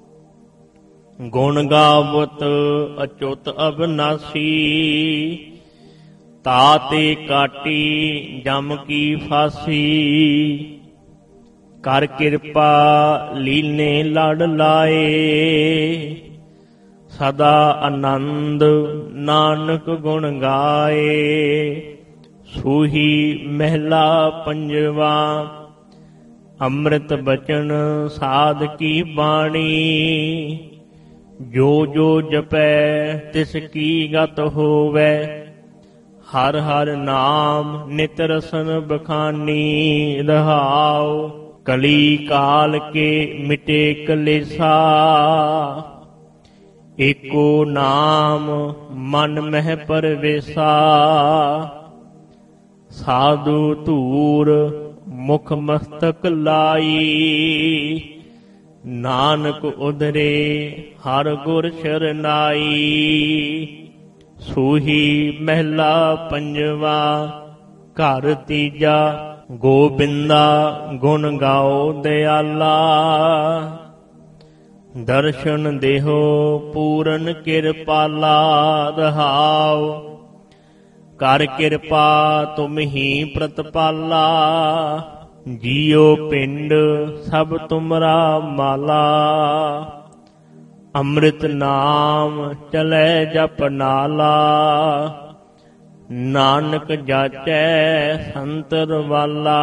ਗੁਣ ਗਾਵਤ ਅਚੁੱਤ ਅਬਨਾਸੀ। ਤਾਤੇ ਕਾਟੀ ਜਮ ਕੀ ਫਾਸੀ। ਕਰ ਕਿਰਪਾ ਲੀਨੇ ਲੜ ਲਾਏ। ਸਦਾ ਆਨੰਦ ਨਾਨਕ ਗੁਣ ਗਾਏ। ਸੂਹੀ ਮਹਿਲਾ ਪੰਜਵਾ। ਅੰਮ੍ਰਿਤ ਬਚਨ ਸਾਧ ਕੀ ਬਾਣੀ। ਜੋ ਜੋ ਜਪੈ ਤਿਸ ਕੀ ਗਤ ਹੋਵੈ। ਹਰ ਹਰ ਨਾਮ ਨਿਤ ਰਸਨ ਬਖਾਨੀ। ਰਹਾਉ ਕਲੀ ਕਾਲ ਕੇ ਮਿਟੇ ਕਲੇਸਾ। ਏਕੋ ਨਾਮ ਮਨ ਮਹਿ ਪਰਵੇਸਾ। ਸਾਧੂ ਧੂਰ ਮੁਖ ਮਸਤਕ ਲਾਈ। ਨਾਨਕ ਉਦਰੇ ਹਰ ਗੁਰ ਸ਼ਰਨਾਈ। ਸੂਹੀ ਮਹਿਲਾ ਪੰਜਵਾ। ਘਰ ਤੀਜਾ। ਗੋਬਿੰਦਾ ਗੁਣ ਗਾਓ ਦਿਆਲਾ। ਦਰਸ਼ਨ ਦੇਹੋ ਪੂਰਨ ਕਿਰਪਾਲਾ। ਰਹਾਉ ਕਰ ਕਿਰਪਾ ਤੁਮ ਹੀ ਪ੍ਰਤਪਾਲਾ। ਜੀਉ ਪਿੰਡ ਸਭ ਤੁਮਰਾ ਮਾਲਾ। ਅੰਮ੍ਰਿਤ ਨਾਮ ਚਲੈ ਜਪ ਨਾਲਾ। ਨਾਨਕ ਜਾਚੈ ਸੰਤਰ ਵਾਲਾ।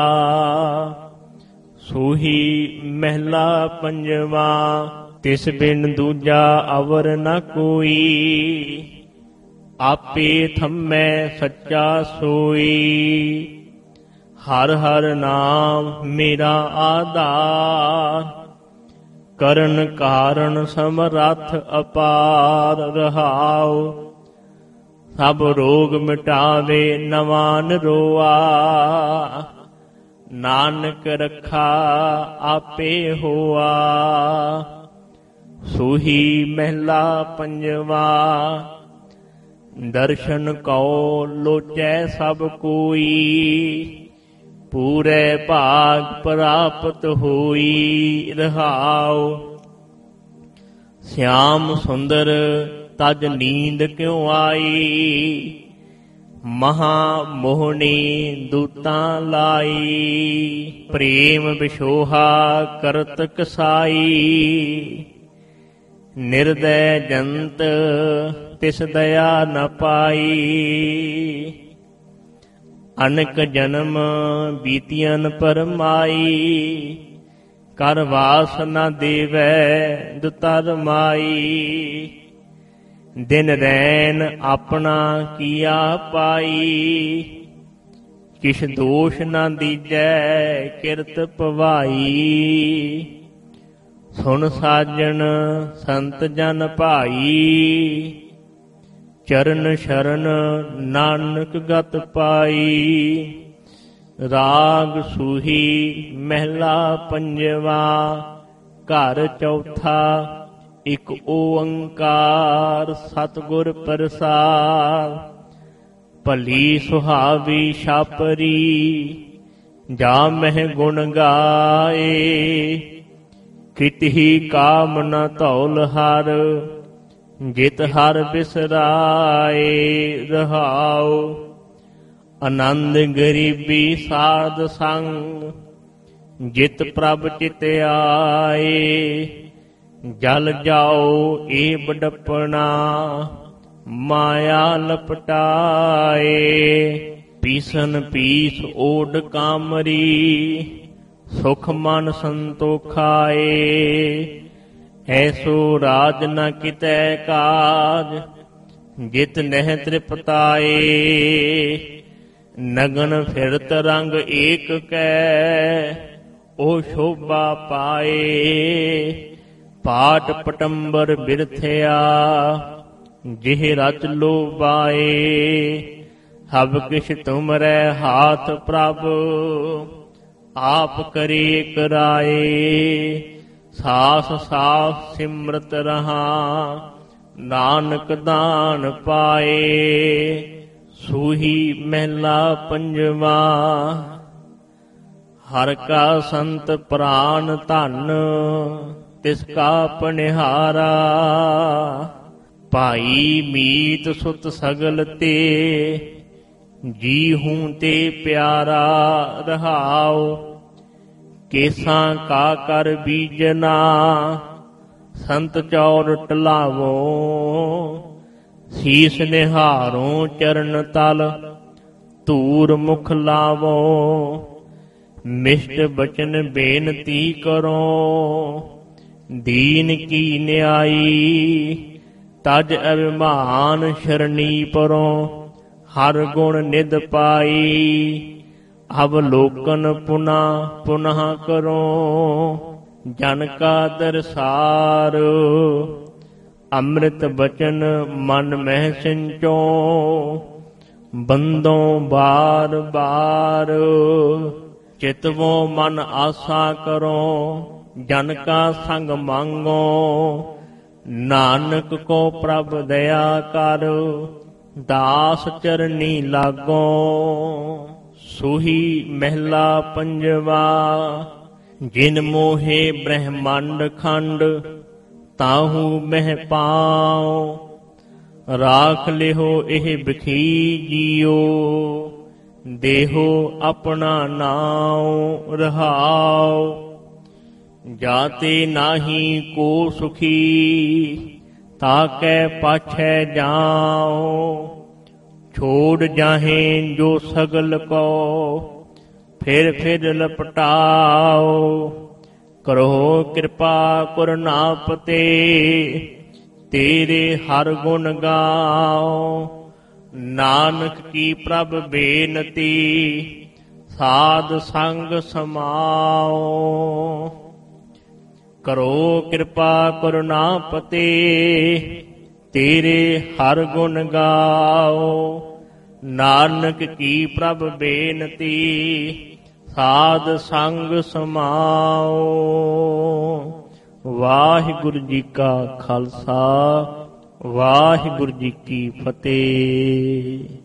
ਸੂਹੀ ਮਹਿਲਾ ਪੰਜਵਾ। ਤਿਸ ਬਿਨ ਦੂਜਾ ਅਵਰ ਨ ਕੋਈ। ਆਪੇ ਥੰਮੈ ਸੱਚਾ ਸੋਈ। ਹਰ ਹਰ ਨਾਮ ਮੇਰਾ ਆਧਾਰ। ਕਰਨ ਕਾਰਨ ਸਮਰੱਥ ਅਪਾਰ। ਰਹਾਉ ਸਭ ਰੋਗ ਮਿਟਾਵੇ ਨਵਾਂ ਨਿਰੋਆ। ਨਾਨਕ ਰਖਾ ਆਪੇ ਹੋਆ। ਸੂਹੀ ਮਹਿਲਾ ਪੰਜਵਾ। ਦਰਸ਼ਨ ਕਉ ਲੋਚੈ ਸਭ ਕੋਈ। ਪੂਰੇ ਭਾਗ ਪ੍ਰਾਪਤ ਹੋਈ। ਰਹਾਉ ਸਿਆਮ ਸੁੰਦਰ ਤਜ ਨੀਂਦ ਕਿਉ ਆਈ। ਮਹਾ ਮੋਹਣੀ ਦੂਤਾਂ ਲਾਈ। ਪ੍ਰੇਮ ਵਿਸ਼ੋਹਾ ਕਰਤ ਕਸਾਈ। ਨਿਰਦੈ ਜੰਤ ਤਿਸ ਦਇਆ ਨ ਪਾਈ। ਅਨਕ ਜਨਮ ਬੀਤੀਅਨ ਪਰਮਾਈ। ਕਰ ਵਾਸ ਨ ਦੇਵੈ ਦੁਤਰ ਮਾਈ। ਦਿਨ ਰੈਨ ਆਪਣਾ ਕੀਆ ਪਾਈ। ਕਿਛ ਦੋਸ਼ ਨ ਦੀਜੈ ਕਿਰਤ ਭਵਾਈ। ਸੁਣ ਸਾਜਣ ਸੰਤ ਜਨ ਭਾਈ। ਚਰਨ ਸ਼ਰਨ ਨਾਨਕ ਗਤ ਪਾਈ। ਰਾਗ ਸੂਹੀ ਮਹਿਲਾ ਪੰਜਵਾ। ਘਰ ਚੌਥਾ। ਇਕ ਓੰਕਾਰ ਸਤਿਗੁਰ ਪ੍ਰਸਾਦ। ਭਲੀ ਸੁਹਾਵੀ ਛਾਪਰੀ। ਜਾ ਮਹਿ ਗੁਣ ਗਾਏ। ਕਿਤਹੀ ਕਾਮ ਨ ਧੌਲ ਹਰ। ਜਿਤ ਹਰ ਬਿਸਰਾਏ। ਰਹਾਉ ਆਨੰਦ ਗਰੀਬੀ ਸਾਧ ਸੰਗ। ਜਿਤ ਪ੍ਰਭ ਚਿਤ ਆਏ। ਜਲ ਜਾਓ ਏ ਬਡਪਣਾ। ਮਾਇਆ ਲਪਟਾਏ। ਪੀਸਨ ਪੀਸ ਓਡ ਕਾਮਰੀ। ਸੁਖ ਮਨ ਸੰਤੋਖਾਏ। ਐਸੋ ਰਾਜ ਨ ਕਿਤੈ ਕਾਜ। ਜਿਤ ਨਹਿ ਤ੍ਰਿਪਤਾਏ। ਨਗਨ ਫਿਰਤ ਰੰਗ ਏਕ ਕੈ, ਉਹ ਸ਼ੋਭਾ ਪਾਏ। ਪਾਟ ਪਟੰਬਰ ਬਿਰਥਿਆ, ਜਿਹ ਰਚ ਲੋਬਾਏ। ਸਭ ਕਿਛ ਤੁਮਰੈ ਹਾਥ ਪ੍ਰਭ, ਆਪ ਕਰੇ ਕਰਾਏ। ਸਾਸ ਸਾਸ ਸਿਮਰਤ ਰਹਾ, ਨਾਨਕ ਦਾਨ ਪਾਏ। ਸੂਹੀ ਮਹਿਲਾ ਪੰਜਵਾ। ਹਰ ਕਾ ਸੰਤ ਪ੍ਰਾਨ ਧਨ, ਤਿਸ ਕਾ ਪਨਿਹਾਰਾ। ਭਾਈ ਮੀਤ ਸੁਤ ਸਗਲ ਤੇ, ਜੀ ਹੂੰ ਤੇ ਪਿਆਰਾ ਰਹਾਉ। ਕੇਸਾਂ ਕਾ ਕਰ ਬੀਜਨਾ, ਸੰਤ ਚੌਰ ਟਲਾਵੋ। ਸੀਸ ਨਿਹਾਰੋਂ ਚਰਨ ਤਲ, ਧੂਰ ਮੁਖ ਲਾਵੋ। ਮਿਸ਼ਟ ਬਚਨ ਬੇਨਤੀ ਕਰੋ, ਦੀਨ ਕੀ ਨਿਆਈ। ਤਜ ਅਭਿਮਾਨ ਸ਼ਰਣੀ ਪਰੋ, ਹਰ ਗੁਣ ਨਿਧ ਪਾਈ। ਅਵਲੋਕਨ ਪੁਨਾ ਪੁਨః ਕਰੋ, ਜਨ ਕਾ ਦਰਸਾਰ। ਅੰਮ੍ਰਿਤ ਬਚਨ ਮਨ ਮਹਿ ਸਿੰਚੋ, ਬੰਦੋਂ ਬਾਰ ਬਾਰ। ਚਿਤਵੋ ਮਨ ਆਸਾ ਕਰੋ, ਜਨ ਕਾ ਸੰਗ ਮੰਗੋ। ਨਾਨਕ ਕੋ ਪ੍ਰਭ ਦਇਆ ਕਰ, ਦਾਸ ਚਰਨੀ ਲਾਗੋ। ਸੂਹੀ ਮਹਿਲਾ ਪੰਜਵਾ। ਜਿਨ ਮੋਹੇ ਬ੍ਰਹਮੰਡ ਖੰਡ, ਤਾਹੂ ਮਹਿ ਪਾਉ। ਰਾਖ ਲਿਹੋ ਇਹ ਬਿਖੀ ਜੀਓ, ਦੇਹੋ ਆਪਣਾ ਨਾਉ ਰਹਾਉ। ਜਾਤੇ ਨਾਹੀ ਕੋ ਸੁਖੀ, ਤਾਕੈ ਪਾਛੈ ਜਾਉ। ਛੋੜ ਜਾਹੇ ਜੋ ਸਗਲ ਕੋ, ਫਿਰ ਫਿਰ ਲਪਟਾਓ। ਕਰੋ ਕਿਰਪਾ ਕੁਰਨਾਪ ਤੇ, ਤੇਰੇ ਹਰ ਗੁਣ ਗਾਓ। ਨਾਨਕ ਕੀ ਪ੍ਰਭ ਬੇਨਤੀ, ਸਾਧ ਸੰਗ ਸਮਾਓ। ਕਰੋ ਕਿਰਪਾ ਕੁਰਨਾਪ ਤੇ, ਤੇਰੇ ਹਰ ਗੁਣ ਗਾਓ। ਨਾਨਕ ਕੀ ਪ੍ਰਭ ਬੇਨਤੀ, ਸਾਧ ਸੰਗ ਸਮਾਓ। ਵਾਹਿਗੁਰੂ ਜੀ ਕਾ ਖਾਲਸਾ, ਵਾਹਿਗੁਰੂ ਜੀ ਕੀ ਫਤਿਹ।